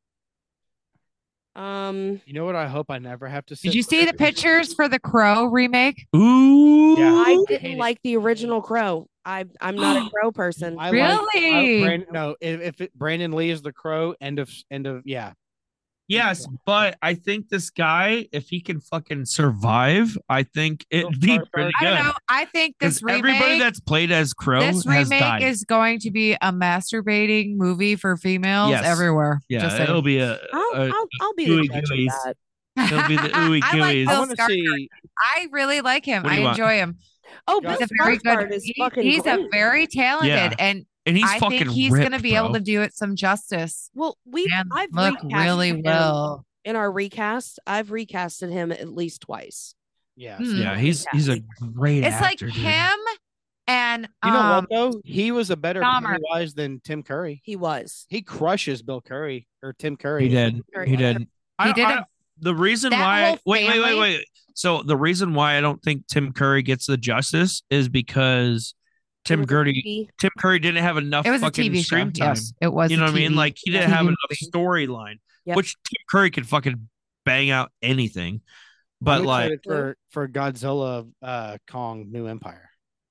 You know what? I hope I never have to. Did you see the pictures for the Crow remake? Ooh. Yeah. I hate didn't it. like the original Crow. I'm not a Crow person. I Really? no, if Brandon Lee is the Crow, end of yeah. Yes, but I think this guy, if he can fucking survive, I think it'd be Bill pretty Skarsgård. I good. don't know. I think Because this everybody remake, that's played as Crow this has remake died. is going to be a masturbating movie for females Yes. everywhere. Yeah, Just saying. it'll be a I'll be the ooey judge gooeys. of that. It'll be the ooey I like gooeys. I Bill want to Skarsgård. see. I really like him. What do I you want? enjoy him. Oh, He's Bill He's a very Skarsgård good. is fucking He's a great. very talented, Yeah. and And he's I fucking think he's ripped, going to be able bro. to do it some justice. Well, And I've look recasted really him well. in our recast. I've recasted him at least twice. Yeah. Hmm. Yeah, he's a great It's like actor, dude. him and You know what though? He was a better Dahmer. Pennywise than Tim Curry. He was. He crushes Bill Curry or Tim Curry. He did. Very He good. did. He did it. The reason That why whole wait. family- So the reason why I don't think Tim Curry gets the justice is because It was a Tim Curry didn't have enough it was a fucking TV show. screen time. Yes, it was. You know a what I mean? TV Like he didn't TV have enough movie. storyline, Yep. which Tim Curry could fucking bang out anything. But I'm like, excited for Godzilla, Kong, New Empire.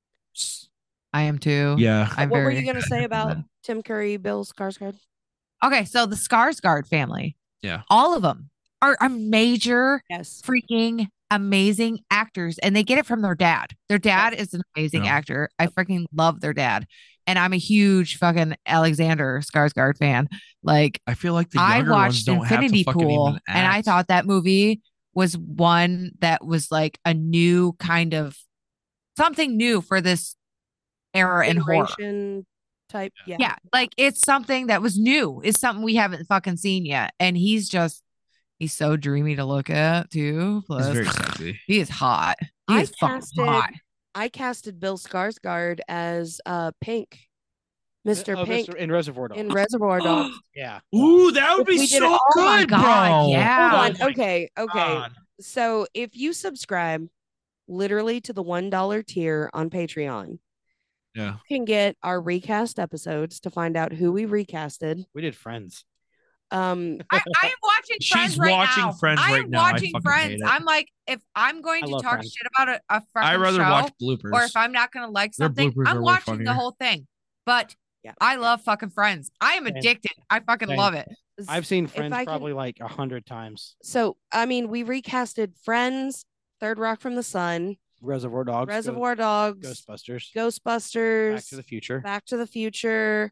I am too. yeah, I'm What were very you going to say about excited. Tim Curry, Bill Skarsgård? Okay, so the Skarsgård family. Yeah. All of them are major Yes. freaking amazing actors, and they get it from their dad. Their dad is an amazing Yeah. actor. I freaking love their dad. And I'm a huge fucking Alexander Skarsgård fan. Like I feel like the I younger ones watched don't Infinity have to fucking Pool even act. and I thought that movie was one that was like a new kind of something new for this era in horror. Generation type. Yeah. Yeah, like it's something that was new. It's something we haven't fucking seen yet. And he's so dreamy to look at too. He's Plus, very sexy. he is hot. He I is fucking hot. I casted Bill Skarsgård as Pink, Mr. Oh, Pink in Reservoir Dogs. in Reservoir Dogs. Yeah. Ooh, that would If be we did so it- oh my good, God, bro. yeah. Hold Oh on. my Okay. God. So if you subscribe literally to the $1 tier on Patreon, Yeah. you can get our recast episodes to find out who we recasted. We did Friends. I am watching Friends She's right watching now. Friends I right am now. I watching fucking Friends. hate it. I'm like, if I'm going I to love talk Friends. shit about a fucking I'd rather show, watch bloopers. or if I'm not going to like Their something, bloopers are I'm way watching the funnier. whole thing. But Yeah. I love fucking Friends. I am Same. addicted. I fucking Same. love it. I've seen Friends I can- probably like 100 times. So I mean, we recasted Friends, Third Rock from the Sun, Reservoir Dogs. Reservoir Dogs, Ghostbusters. Ghostbusters, Back to the Future. Back to the Future.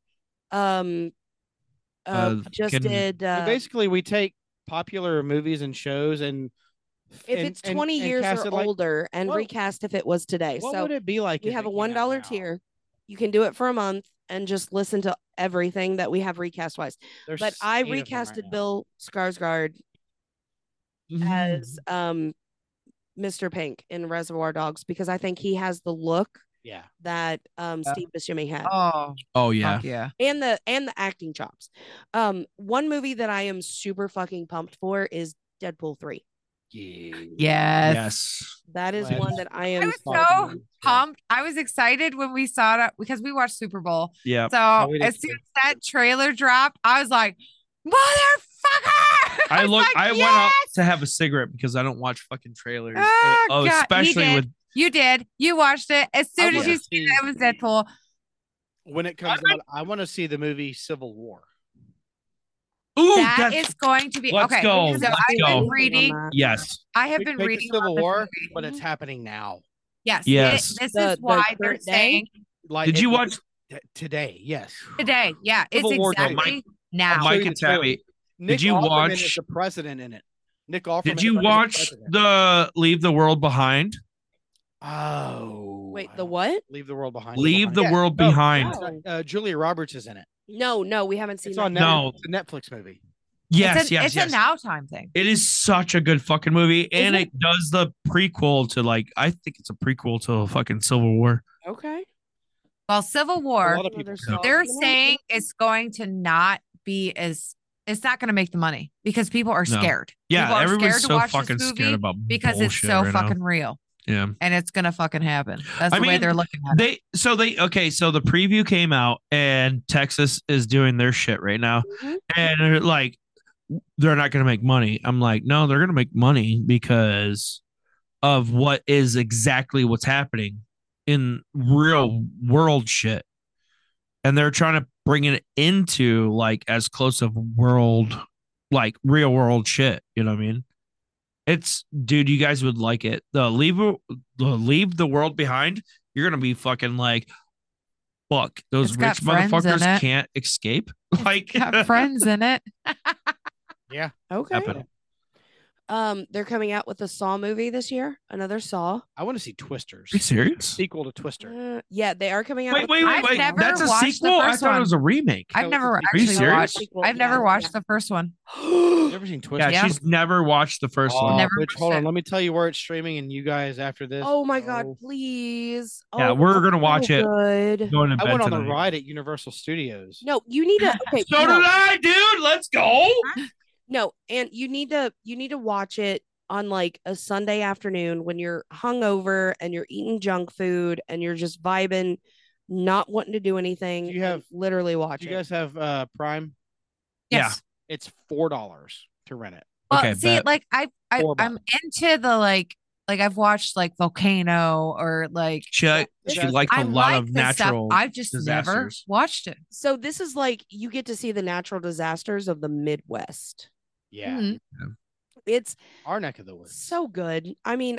Just can- did. So basically, we take popular movies and shows and If and- it's 20 and years cast or it like- older and what- recast if it was today. What So would it be like? we if have it a came out $1 now? tier. You can do it for a month and just listen to everything that we have recast wise. There's But I 8 of them right recasted now. Bill Skarsgård as Mm-hmm. Mr. Pink in Reservoir Dogs because I think he has the look Yeah. that Steve Buscemi had. Oh yeah. Fuck yeah. And the acting chops. One movie that I am super fucking pumped for is Deadpool 3. Yeah. Yes. Yes. That is Glad- one that I am I was fucking- so pumped. I was excited when we saw it because we watched Super Bowl. Yeah. So we did as soon too. as that trailer dropped, I was like, motherfucker! I was look. like, I went out "Yes!" to have a cigarette because I don't watch fucking trailers. Oh, God, you especially did. with You did. You watched it as soon as wanna you see see- that it was Deadpool. When it comes out, I want to see the movie Civil War. ooh. That that's- is going to be Let's okay. go. So Let's I've go. been reading. yes. I have We been make the reading Civil about this War, movie. but it's happening now. Yes. Yes. This The- is the why they're current day? saying Like, Did you it- watch today? Yes. today. Yeah, it's Civil War Day. exactly now. show Mike you and the trailer. Tabby? Nick you Offerman watch- is the president in it? Nick Offerman. Did is you the watch president. the Leave the World Behind? Oh. Wait, I the don't- what? Leave the world behind. Leave the Yeah. World No, Behind. no. Julia Roberts is in it. No, we haven't seen It's that. on No. Netflix. It's a Netflix movie. Yes, it's a, yes, it's yes. a now time thing. It is such a good fucking movie, and it? it does the prequel to I think it's a prequel to fucking Civil War. Okay. Well, Civil A War, lot of people. There's don't. so- they're You know, saying it's going to not be as it's not going to make the money because people are No. scared. Yeah, people are everybody's scared to so watch fucking this scared movie about because it's bullshit so right now. fucking real Yeah. and it's going to fucking happen. That's I the way mean, they're looking at it. So the preview came out and Texas is doing their shit right now. Mhm. And they're like, they're not going to make money. I'm like, no, they're going to make money because of what is exactly what's happening in real world shit. And they're trying to bring it into like as close of world, like real world shit. You know what I mean? It's, dude, you guys would like it. The leave the world behind. You're gonna be fucking like, fuck, those It's got rich friends in motherfuckers it. can't escape. Like, Got friends in it. Yeah. Okay. Happen. They're coming out with a Saw movie this year. Another Saw. I want to see Twisters. Are you serious? Sequel to Twister. Yeah, they are coming out. Wait, with wait, wait, I've wait. never That's a watched the sequel? I first thought it one. was a remake. I've it's never a sequel. Are you actually serious? watched. I've never watched the first one. Never seen Twister. Yeah, Yeah. she's never watched the first Oh, one. Never bitch, watched hold on. it. Let me tell you where it's streaming, and you guys after this. Oh my god, go. please. Yeah, Oh, we're that's gonna watch so it. Good. Going to I bed went on the tonight. ride at Universal Studios. No, you need to. Okay, So no, did I, dude. Let's go. no, and you need to watch it on like a Sunday afternoon when you're hungover and you're eating junk food and you're just vibing, not wanting to do anything. Do you have- and literally watch Do it. you guys have Prime? Yes. It's $4 to rent it. Well, Okay, see, bet. like $4. I'm into the like I've watched like Volcano or like She This is- likes I a lot like of this stuff. natural. I've just never disasters. watched it. So this is like you get to see the natural disasters of the Midwest. Yeah. Mhm. It's Our neck of the woods. so good. I mean,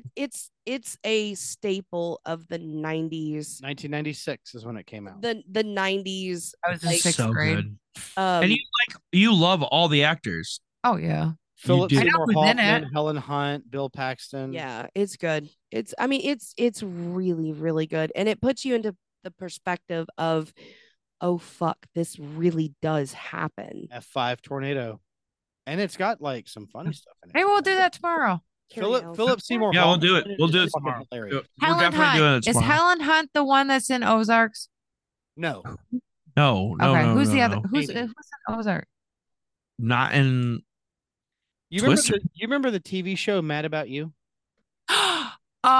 it's a staple of the 90s. 1996 is when it came out. The 90s. I was in Like, sixth so grade. good. Um, And you love all the actors. Oh yeah. Philip do. I know Seymour who's in Hoffman, it. Helen Hunt, Bill Paxton. yeah, it's good. It's really, really good. And it puts you into the perspective of, oh fuck, this really does happen. F5 tornado. And it's got like some funny stuff in it. Maybe we'll do that tomorrow. Philip Seymour Yeah, we'll Hoffman do it. We'll do it is fucking tomorrow. hilarious. We're Helen definitely doing it Hunt. Is tomorrow. Helen Hunt the one that's in Ozarks? No. No, Okay. Who's the no, other? no. Who's Amy. in Ozark? Not in. You remember Twister? you remember the TV show Mad About You? Oh,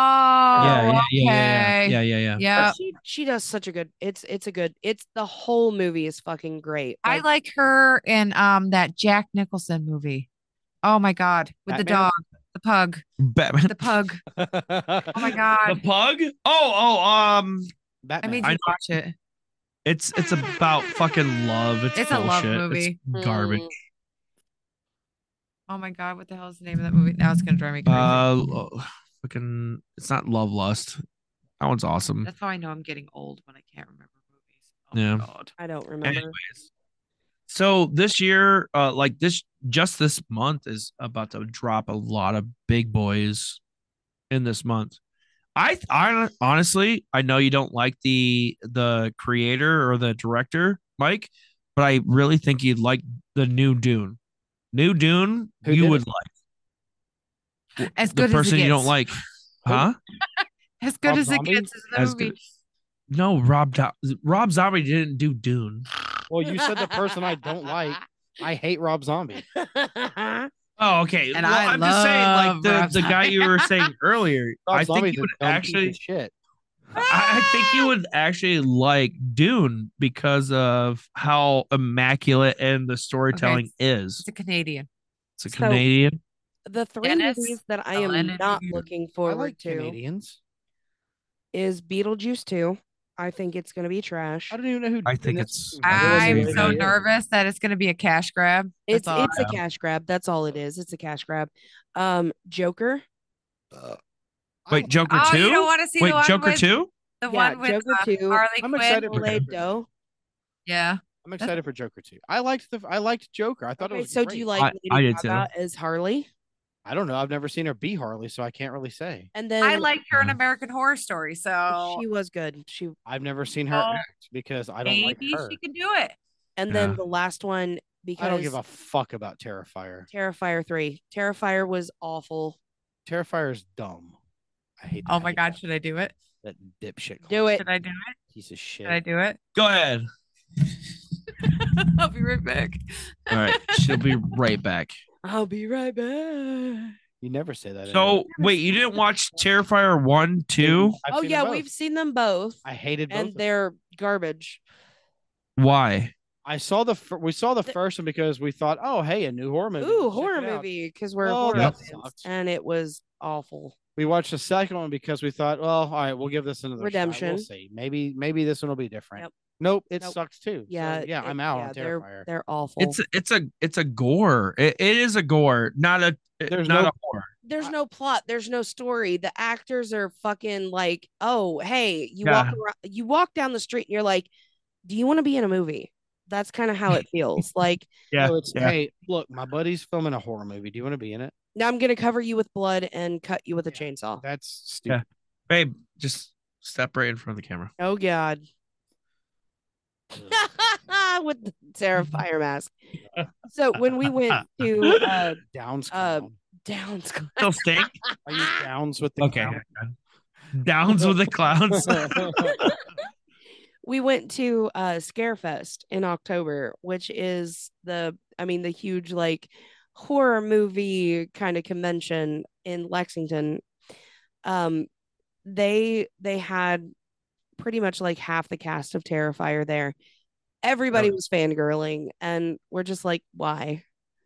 Yeah. okay. Yeah. She does such a good. It's the whole movie is fucking great. I like her in that Jack Nicholson movie. Oh my God. With the Batman? dog, the pug, Batman. the pug. Oh my The God. pug? I Batman. I made I you know. watch it. it's about fucking love. It's a love bullshit. movie. It's garbage. Oh my God. What the hell is the name of that movie? Now it's going to drive me crazy. Fucking. It's not Love Lust. That one's awesome. That's how I know I'm getting old when I can't remember movies. Oh Yeah. my God. I don't remember. Anyways, so this year, just this month is about to drop a lot of big boys in this month. I honestly, I know you don't like the creator or the director, Mike, but I really think you'd like the new Dune. New Dune, Who you did would it? like. As The good as it person you don't gets. like, huh? As good Rob as Zombie? it gets is the As movie. good. No, Rob Zombie didn't do Dune. Well, you said the person I don't like. I hate Rob Zombie. Oh, okay. And well, I I'm just saying, like love Rob the guy you were saying earlier. Rob I Zombie's think you a would dumb piece of actually. shit. I think you would actually like Dune because of how immaculate and the storytelling is. It's a Canadian. It's a So- Canadian. The three Dennis movies that I am Allen and not you. looking I forward like to Canadians. is Beetlejuice 2. I think it's going to be trash. I don't even know who. I think Dennis- it's- I don't I'm know so who he is. nervous that it's going to be a cash grab. That's It's all. a cash grab. That's all it is. It's a cash grab. Joker. Wait, Joker Oh, 2? you don't want to see Wait, the one Joker with 2? the Yeah, one with Joker 2. Harley I'm Quinn? excited for Willem Joker. Dafoe. Yeah. I'm excited for Joker 2. I liked Joker. I thought it Okay, was so great. do you like I Lady did too. Gaga as Harley? I don't know. I've never seen her be Harley, so I can't really say. And then I liked her in American Horror Story, so she was good. I've never seen her Oh, act because I don't like maybe her. she can do it. And then Yeah. the last one because I don't give a fuck about Terrifier. Terrifier 3. Terrifier was awful. Terrifier's dumb. I hate. Oh I my hate God, should I do it? That dipshit. Do it. Should I do it? Piece of shit. Should I do it? Go ahead. I'll be right back. All right, she'll be right back. I'll be right back. You never say that. So wait, you didn't watch Terrifier 1, 2? Oh yeah, we've seen them both, I hated both. and they're garbage. Why? I saw we saw the first one because we thought, oh hey, a new horror movie. Ooh, Let's check horror it out. movie because we're Oh, horror that fans, sucked. and it was awful. We watched the second one because we thought, well, all right, we'll give this another Redemption. shot. We'll see. Maybe this one will be different. Yep. Nope, it Nope. sucks too. Yeah, So, I'm out on Terrifier. They're awful. It's a gore. It is a gore, not a There's not no- a horror. There's no plot. There's no story. The actors are fucking like, oh, hey, Yeah. you walk down the street and you're like, do you want to be in a movie? That's kind of how it feels. Like, Yeah, So it's yeah. hey, look, my buddy's filming a horror movie. Do you want to be in it? now I'm gonna cover you with blood and cut you with a Yeah. chainsaw. That's stupid. Babe, just step right in front of the camera. Oh God. With the Terrifier mask. So when we went to Downs. Downs, Still stink? Are you Downs with the Okay. clown? Downs with the clowns. we went to Scarefest in October, which is the huge like horror movie kind of convention in Lexington. They had pretty much like half the cast of Terrifier there. Everybody was fangirling, and we're just like, why?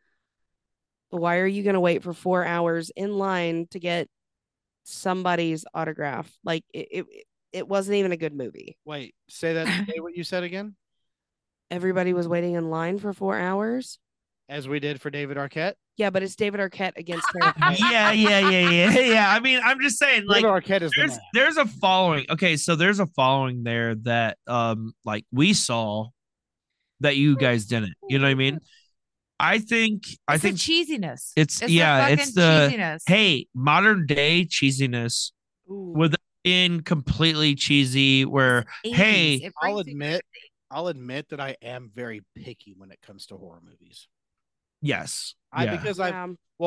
Why are you going to wait for 4 hours in line to get somebody's autograph? Like it wasn't even a good movie. Wait, say what you said again. Everybody was waiting in line for 4 hours. As we did for David Arquette. Yeah, but it's David Arquette against Terrifier. Yeah. I mean, I'm just saying, like, David Arquette is the man. there's a following. Okay, so there's a following there that like we saw that you guys didn't. You know what I mean? I think The cheesiness. it's the yeah, fucking it's the cheesiness. hey, modern day cheesiness Ooh. without being completely cheesy where 80s. hey, It I'll brings you admit that I am very picky when it comes to horror movies. yes. Yeah. Because Yeah.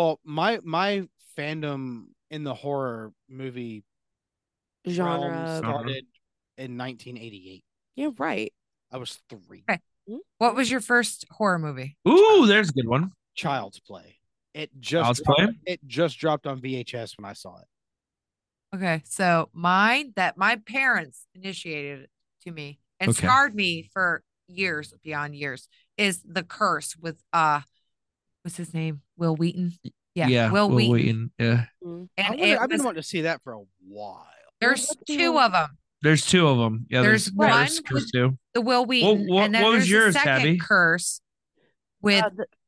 my fandom in the horror movie Genre. realm started in 1988. Yeah, right. I was 3. Okay. What was your first horror movie? Ooh, there's a good one. Child's Play. Child's Play? It just dropped on VHS when I saw it. Okay, so mine that my parents initiated to me and Okay. scarred me for years beyond years is The Curse with what's his name? Will Wheaton. Yeah, Will Wheaton. Yeah. Mm. And I've been wanting to see that for a while. there's What's the two one? of them. There's 2 of them. Yeah, There's one Curse with- too. The Will Wheaton. what and then was there's yours, a second Tabby? Curse with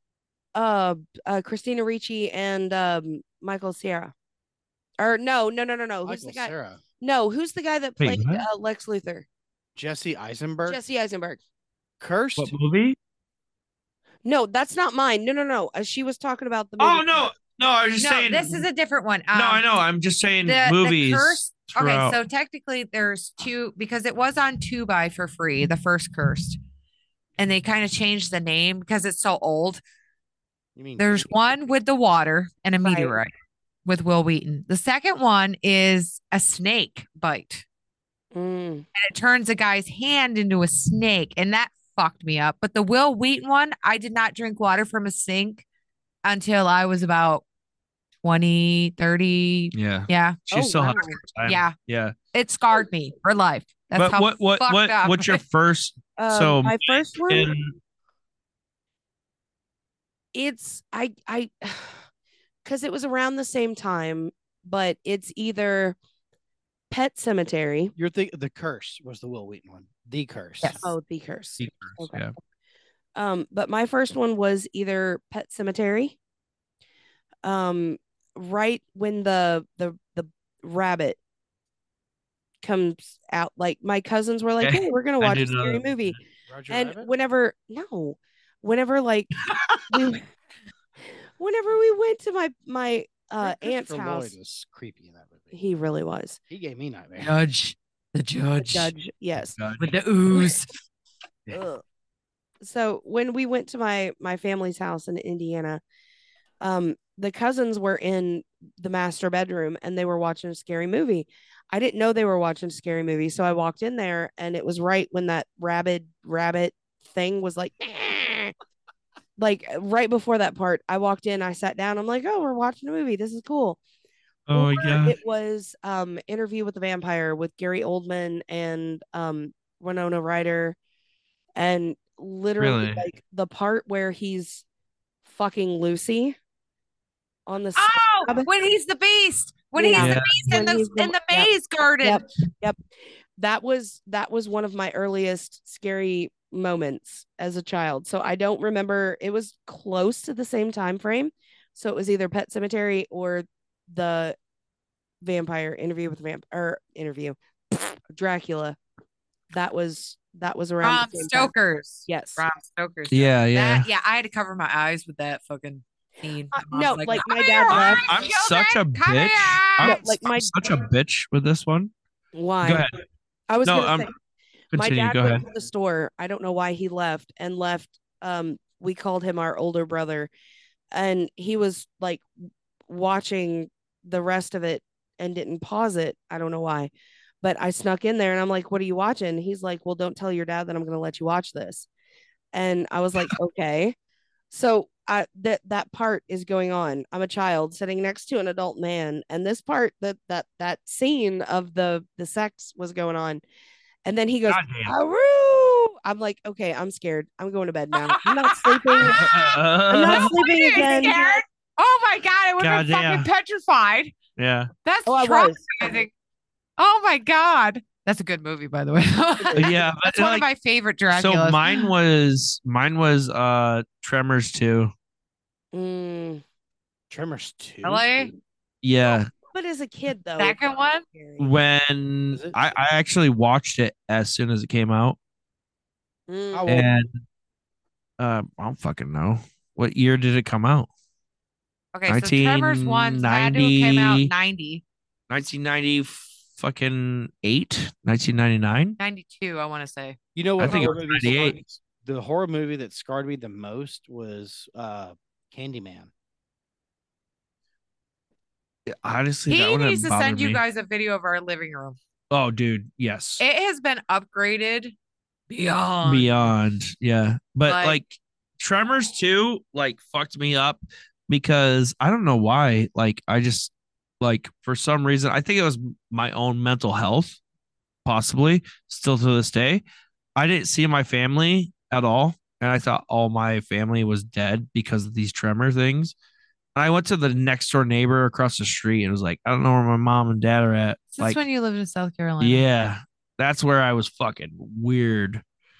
Christina Ricci and Michael Cera. Or no. Who's Michael the guy? Cera. No, who's the guy that Wait, played what? Lex Luthor? Jesse Eisenberg. Jesse Eisenberg. Cursed. What movie? No, that's not mine. No. She was talking about the movie. Oh no, I was just no, saying. this is a different one. no, I know. I'm just saying the movies. Curse. Okay, throughout. so technically there's 2 because it was on Tubi for free, the first Cursed. And they kind of changed the name because it's so old. You mean There's one with the water and a Right. meteorite with Will Wheaton. The second one is a snake bite. Mm. And it turns a guy's hand into a snake, and that fucked me up. But the Will Wheaton one, I did not drink water from a sink until I was about 20, 30. Yeah. Yeah. She Oh, still wow. has a hard time. Yeah. Yeah. It scarred me for life. That's But how what fucked up. what's your first So, My first one, in it's I because it was around the same time, but it's either Pet Cemetery. You're thinking The Curse was the Will Wheaton one. The Curse. Yes. Oh, The Curse. Secrets, Okay. yeah. But my first one was either Pet Cemetery. Right when the rabbit comes out, like my cousins were like, Okay. "Hey, we're gonna I watch a did know scary that. movie." Roger And Rabbit? whenever like we, whenever we went to my aunt's Christopher house, Lloyd was creepy in that movie. he really was. He gave me nightmares. Judge. The The judge. judge, yes. Judge. With the ooze. Yeah. Ugh. So when we went to my family's house in Indiana, the cousins were in the master bedroom and they were watching a scary movie. I didn't know they were watching a scary movie, so I walked in there and it was right when that rabid rabbit thing was like like right before that part, I walked in, I sat down, I'm like, oh, we're watching a movie. This is cool. Oh Or yeah. it was Interview with the Vampire with Gary Oldman and Winona Ryder. And literally Really? like the part where he's fucking Lucy on the Oh, slab. when he's the beast. When Yeah. he's the Yeah. beast in When he's the yep, maze garden. yep. That was one of my earliest scary moments as a child. So I don't remember, it was close to the same time frame. So it was either Pet Cemetery or the vampire interview with interview Dracula. That was around Bram the same time. Stokers. Yes. Bram Stokers. Yeah, yeah. That, yeah, I had to cover my eyes with that fucking scene. My no, mom's like my "Come dad here, left. I'm children, such a come bitch. here." I'm, No, like I'm such a bitch with this one. Why? Go ahead. I was No, gonna say my continue. dad Go went ahead. to the store. I don't know why he left and left. We called him our older brother, and he was like watching the rest of it and didn't pause it. I don't know why, but I snuck in there and I'm like, "What are you watching?" He's like, "Well, don't tell your dad that I'm going to let you watch this." And I was like, "Okay." So that part is going on. I'm a child sitting next to an adult man, and this part that scene of the sex was going on, and then he goes, Goddamn. "Aroo!" I'm like, "Okay, I'm scared. I'm going to bed now. I'm not sleeping. I'm not sleeping You're again." scared? Oh my god, I would have been Goddamn. fucking petrified. Yeah. That's Oh, I was. traumatizing. Oh my god. That's a good movie, by the way. Yeah. But That's one of my favorite Draculas. so mine was Tremors 2. Tremors 2. LA? Yeah. But as a kid, though, Second one? When Is it? I actually watched it as soon as it came out. How old? And I don't fucking know. What year did it come out? Okay, so Tremors 1 had to have came out 1990. 90, 1990 fucking 1999. 92, I want to say. You know what? I think it horror was movie 98. scarred- The horror movie that scarred me the most was Candyman. Honestly, that He wouldn't needs to bother send you me. guys a video of our living room. Oh, dude, yes. It has been upgraded beyond. Beyond, yeah. But Like- like Tremors 2 like fucked me up because I don't know why. Like I just like for some reason I think it was my own mental health, possibly still to this day. I didn't see my family at all, and I thought all my family was dead because of these tremor things. And I went to the next door neighbor across the street and was like, I don't know where my mom and dad are at. Since Like, when you lived in South Carolina? yeah, that's where I was fucking weird.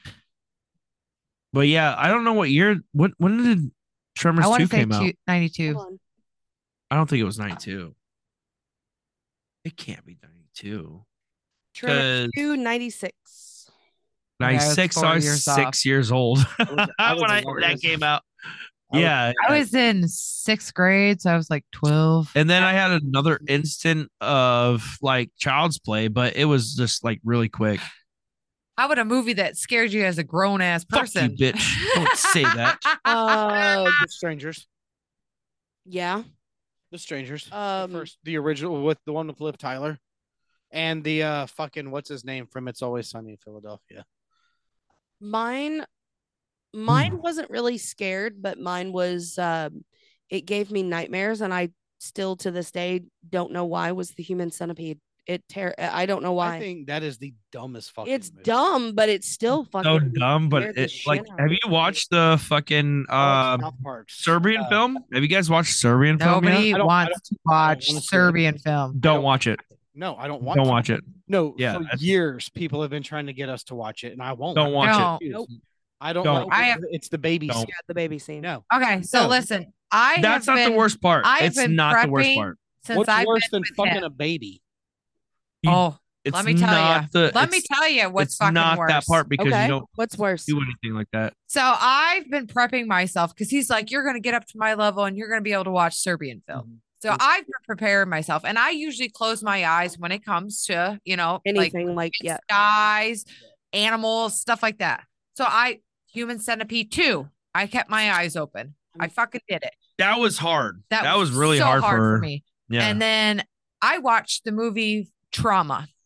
But yeah, I don't know what year. When did Tremors I want 2 to say came out? 92. Hold on. I don't think it was 92. It can't be 92. Tremors 'Cause 2, 96. Okay, I was 96. So 4 I was years 6 years old I was when in that August. came out. I was- Yeah, I was in 6th grade, so I was like 12. and then I had another instant of like Child's Play, but it was just like really quick. How about a movie that scared you as a grown ass person? Fuck you, bitch! Don't say that. The Strangers. Yeah. The Strangers. Um, the original with the one with Liv Tyler, and the fucking what's his name from It's Always Sunny in Philadelphia. Mine Hmm. wasn't really scared, but mine was it gave me nightmares, and I still to this day don't know why, was the Human Centipede. I don't know why. I think that is the dumbest fucking. It's movie. dumb, but it's still So fucking dumb, but scared the it shit like. out of Have me. you watched the fucking I watched South Park. Serbian film? Have you guys watched Serbian film Nobody yet? I don't- wants to watch wanna see it. Serbian film. Don't watch it. No, I don't want. Don't to. watch it. No, Yeah, for that's- years people have been trying to get us to watch it, and I won't. Don't watch No. it. Nope. I don't. Don't. Like it. It's the baby. Don't. scene. Yeah, the baby scene. No, Okay, so No. listen, I That's have not the been- worst part. I've It's been not the worst prepping part. since what's I've worse been than with fucking him. a baby? You- Oh, It's let me tell not you. the. Let me it's- tell you what's it's fucking not worse. that part because Okay. you don't What's worse? do anything like that. So I've been prepping myself because he's like, you're going to get up to my level and you're going to be able to watch Serbian film. So I've been preparing myself, and I usually close my eyes when it comes to, Anything like yeah. skies, animals, stuff like that. So Human Centipede 2, I kept my eyes open. I fucking did it. That was hard. That was was really so hard, hard for her. me. Yeah. And then I watched the movie Trauma.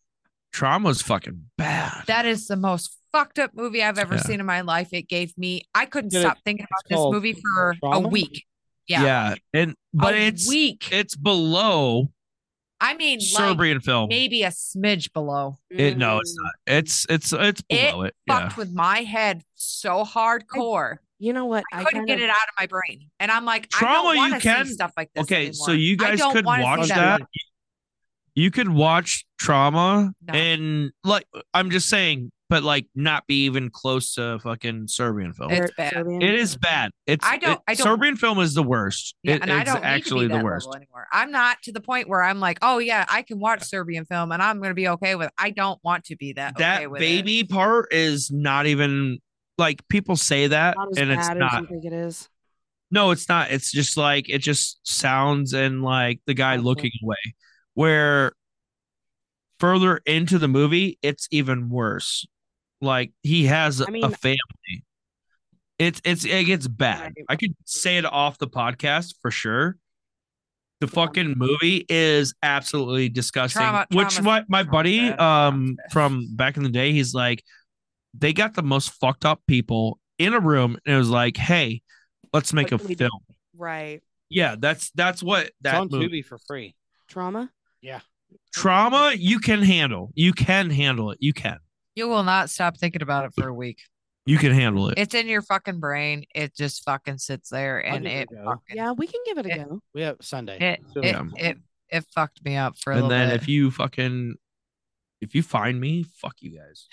Trauma's fucking bad. That is the most fucked up movie I've ever Yeah. seen in my life. It gave me, I couldn't Did stop thinking about this called movie for a Trauma? week. Yeah. But a it's week. it's below I mean, like Serbian film. maybe a smidge below. No, it's not. It's below it. Yeah. Fucked with my head so hardcore. You know what? I couldn't get it out of my brain. And I'm like, Trauma, I don't you want to can- see stuff like this Okay, anymore. so you I guys don't could wanna see watch that. that. You could watch Trauma No. and like I'm just saying, but like not be even close to fucking Serbian film. It's bad. It is bad. I don't- Serbian film is the worst. Yeah, and I It's don't actually need to be the that worst. level anymore. I'm not to the point where I'm like, oh yeah, I can watch Serbian film and I'm going to be okay with it. I don't want to be that. That okay with baby part is not even like people say that, Not as and it's bad as not. you think it is. No, it's not. It's just like it just sounds and like the guy Okay. looking away. Where further into the movie, it's even worse. Like he has I mean- a family. It gets bad. Right. I could say it off the podcast for sure. The fucking movie is absolutely disgusting. Which Trauma's my buddy bad. Trauma's bad. from back in the day, he's like, they got the most fucked up people in a room, and it was like, hey, let's make a What can we do? film. Right. Yeah, that's what It's that on movie. Tubi for free. Trauma? Trauma you can handle. You can handle it. You can. You will not stop thinking about it for a week. You can handle it. It's in your fucking brain. It just fucking sits there and give it it a go. fucking, Yeah, we can give it a It- go. We have Sunday. it, So- it, it, it fucked me up for a And little then bit. if you find me, fuck you guys.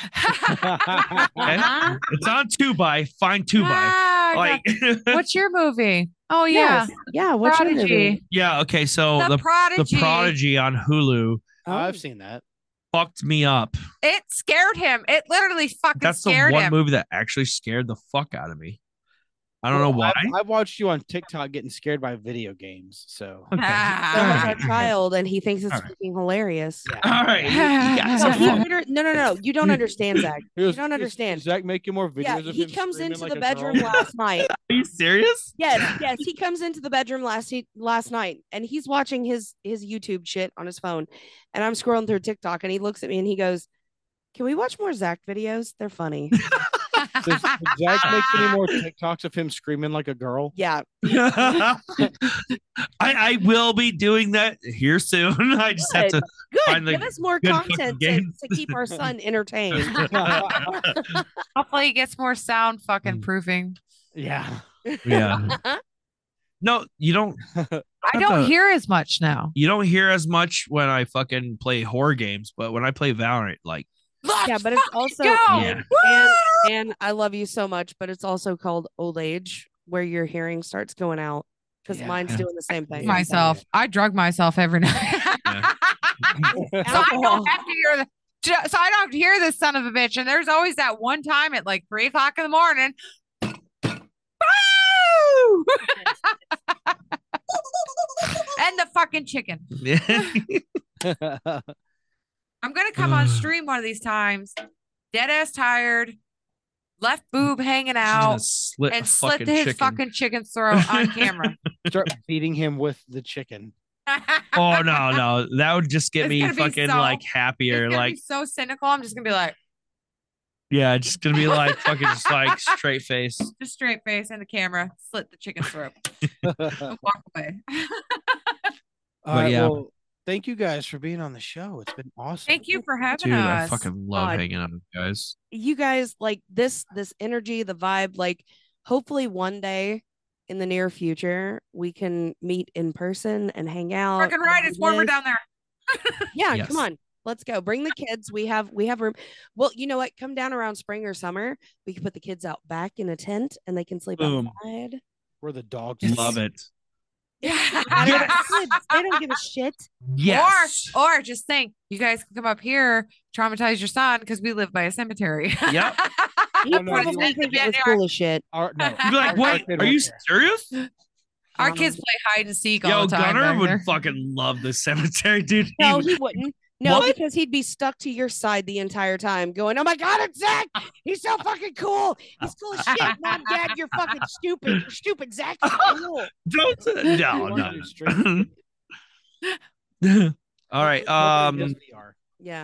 Okay? It's on 2x. Find 2x. Ah, Like what's your movie? Oh yeah, Yes. Yeah. What's your movie? Prodigy. yeah, okay, so The the Prodigy. Prodigy on Hulu Oh. I've seen that. fucked me up. It scared him. It literally fucking That's the scared one him. movie that actually scared the fuck out of me. I don't know why. I watched you on TikTok getting scared by video games. So Okay. Ah. So All has right. our child, and he thinks it's All right. freaking hilarious. All right. You guys No, are he fucking- no. You don't understand, Zach. He You goes, don't "Is- understand. Is Zach making more videos Yeah, of he him comes screaming into like the a bedroom girl?" last night. Are you serious? Yes, he comes into the bedroom last night, and he's watching his YouTube shit on his phone, and I'm scrolling through TikTok, and he looks at me and he goes, "Can we watch more Zach videos? They're funny." Does Zach make any more TikToks of him screaming like a girl? Yeah, I will be doing that here soon. I just have to good. Find the Give us more good content fucking to, games. to keep our son entertained. Hopefully, he gets more sound Mm. fucking proofing. Yeah. yeah. No, you don't I don't hear as much now. you don't hear as much when I fucking play horror games, but when I play Valorant, like Yeah, but it's also go. and I love you so much, but it's also called old age, where your hearing starts going out. Because Yeah. mine's doing the same thing. Myself, I drug myself every night. Yeah. So I don't have to hear so I don't have to hear this son of a bitch. And there's always that one time at like 3:00 in the morning. Boo! And the fucking chicken. I'm gonna come on stream one of these times, dead ass tired, left boob hanging out, slit and a slit fucking his chicken. fucking chicken's throat on camera. Start beating him with the chicken. Oh no, that would just get It's me gonna be fucking so- like It's happier. gonna Like be so cynical. I'm just gonna be like, yeah, just gonna be like fucking just like straight face. just straight face in the camera, slit the chicken's throat, and walk away. All right, yeah. well, thank you guys for being on the show. It's been awesome. Thank you for having Dude, I us. fucking love God. hanging out with you guys. You guys like this energy, the vibe, like hopefully one day in the near future we can meet in person and hang out. Fucking right, it's warmer Yes. down there. Yeah, Yes. come on. Let's go. Bring the kids. We have room. Well, you know what? Come down around spring or summer. We can put the kids out back in a tent and they can sleep Boom. outside. Where the dogs Love it. Yeah. Yes. Kids, they don't give a shit. Yes. Or just think, you guys can come up here, traumatize your son because we live by a cemetery. Yep. He Oh, no, probably you- think it was Yeah, cool as shit. No. You'd be like, Our what? kid Are you won't care. serious? Our kids play hide and seek all Yo, the time. Gunner back would there. fucno love the cemetery, dude. No, He- he wouldn't. No, What? because he'd be stuck to your side the entire time, going, "Oh my god, it's Zach! He's so fucking cool. He's cool as shit. Mom, Dad, you're fucking stupid. You're stupid, Zach. He's cool." Don't. You No, want no. to do straight- All right. Yes, we are. Yeah.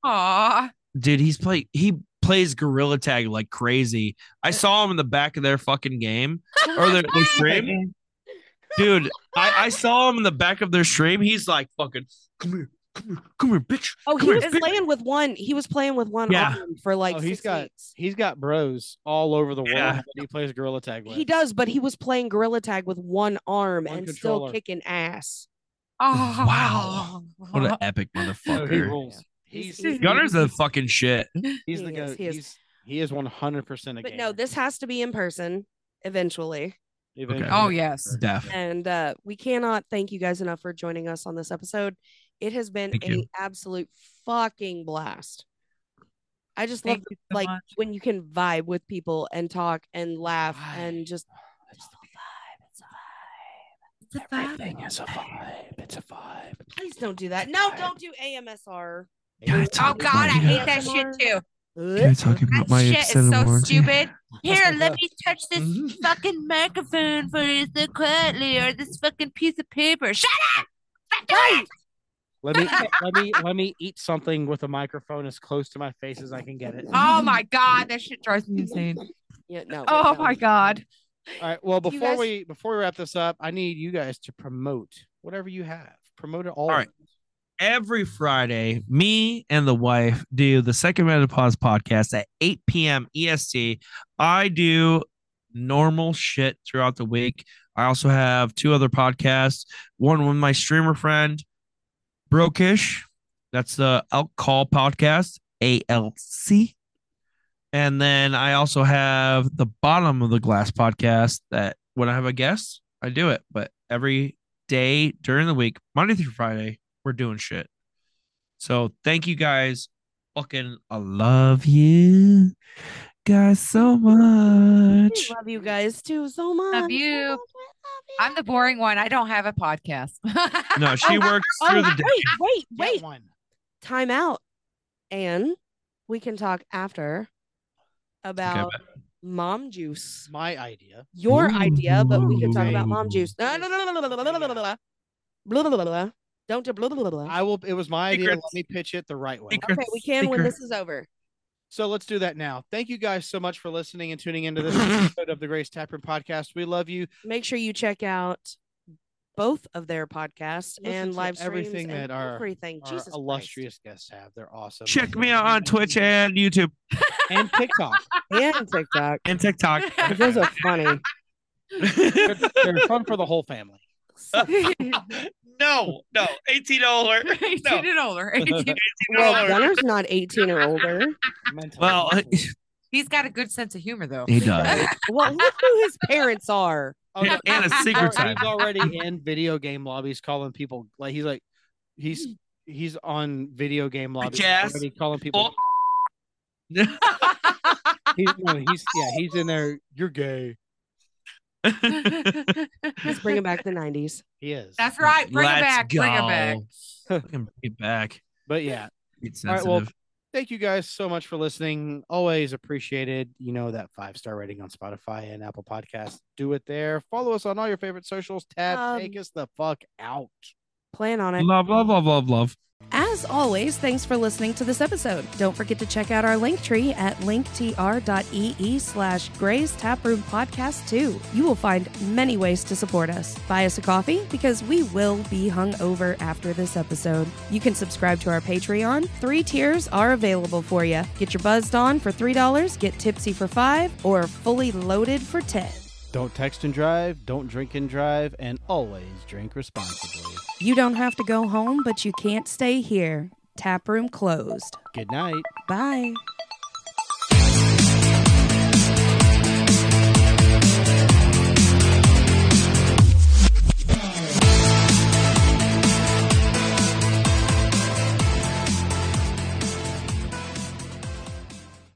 Aw. Dude, he plays Gorilla Tag like crazy. I saw him in the back of their fucking game or their stream. Dude, I saw him in the back of their stream. He's like fucking come here, bitch. Oh, Come he here, was bitch. playing with one. He was playing with one Yeah. arm for like 6 weeks. He's got bros all over the world Yeah. that he plays Gorilla Tag with. He does, but he was playing Gorilla Tag with one arm One and controller. still kicking ass. Oh, Wow. What an epic Oh, he motherfucker. rules. He's- Gunner's a fucking shit. He's He the is, goat. he is. He is 100% a But gamer. no, this has to be in person eventually. Eventually. Oh, yes. Def. And we cannot thank you guys enough for joining us on this episode. It has been Thank an you. absolute fucking blast. I just love Thank you so like much. when you can vibe with people and talk and laugh and just It's the It's a vibe. vibe. Everything is a vibe. It's a vibe. please don't do that. No, don't do AMSR. Can I Oh talk God, I about hate it? that shit too. Can I talk about That my shit is extended so warranty? stupid. Here, let me touch this Mhm. fucking microphone for you so quietly, or this fucking piece of paper. Shut up! Right. Let me eat something with a microphone as close to my face as I can get it. Oh my God, that shit drives me insane. Yeah, no. Oh no. my God. All right. Well, You before guys- we wrap this up, I need you guys to promote whatever you have. Promote it all. All right. Every Friday, me and the wife do the Second Menopause podcast at 8 p.m. EST. I do normal shit throughout the week. I also have 2 other podcasts. One with my streamer friend, Brokish. That's the Elk Call podcast, ALC. And then I also have the Bottom of the Glass podcast that when I have a guest, I do it. But every day during the week, Monday through Friday, we're doing shit. So thank you guys. Fucking I love you guys so We much. love you guys too so much. Love you. I'm the boring one. I don't have a podcast. No, she works Oh, through the day. wait. Get one. Time out. And we can talk after about mom juice. My idea. Your Ooh. idea, but we can talk about Ooh. mom juice. No, no, no, no, no, no, no, no, no, no, no. Blah, blah, blah, blah. Don't do blah, blah, blah, blah. I will. It was my idea. Secrets. Let me pitch it the right way. Secrets. Okay, we can when Secrets. this is over. So let's do that now. Thank you guys so much for listening and tuning into this episode of the Grace Taproom Podcast. We love you. Make sure you check out both of their podcasts Listen and to live streams everything and that our- everything. Our Jesus Christ. illustrious guests have. They're awesome. Check me out on Twitch and YouTube and TikTok. And TikTok. and TikTok. Those are funny. They're fun for the whole family. No, 18 older. 18 and older. 18. Well, Gunner's not 18 or older. Mentally. Well, He's got a good sense of humor, though. he does. Well, look who his parents are. Oh, no, And a secret side. he's already in video game lobbies calling people he's on video game lobbies Jazz. already calling people. Oh. He's in there. You're gay. Let's bring it back to the 90s. He is. That's right. Bring it Let's back. Bring it go. back. Fucking bring it back. But yeah. It's All right, sensitive. well, thank you guys so much for listening. Always appreciated. You know that 5-star rating on Spotify and Apple Podcasts. Do it there. Follow us on all your favorite socials. Tab, take us the fuck out. Plan on it. Love, love, love, love, love. As always, thanks for listening to this episode. Don't forget to check out our link tree at linktr.ee/Gray's Taproom Podcast 2. You will find many ways to support us. Buy us a coffee because we will be hungover after this episode. You can subscribe to our Patreon. 3 tiers are available for you. Get your buzzed on for $3, get tipsy for $5, or fully loaded for $10. Don't text and drive. Don't drink and drive. And always drink responsibly. You don't have to go home, but you can't stay here. Taproom closed. Good night. Bye.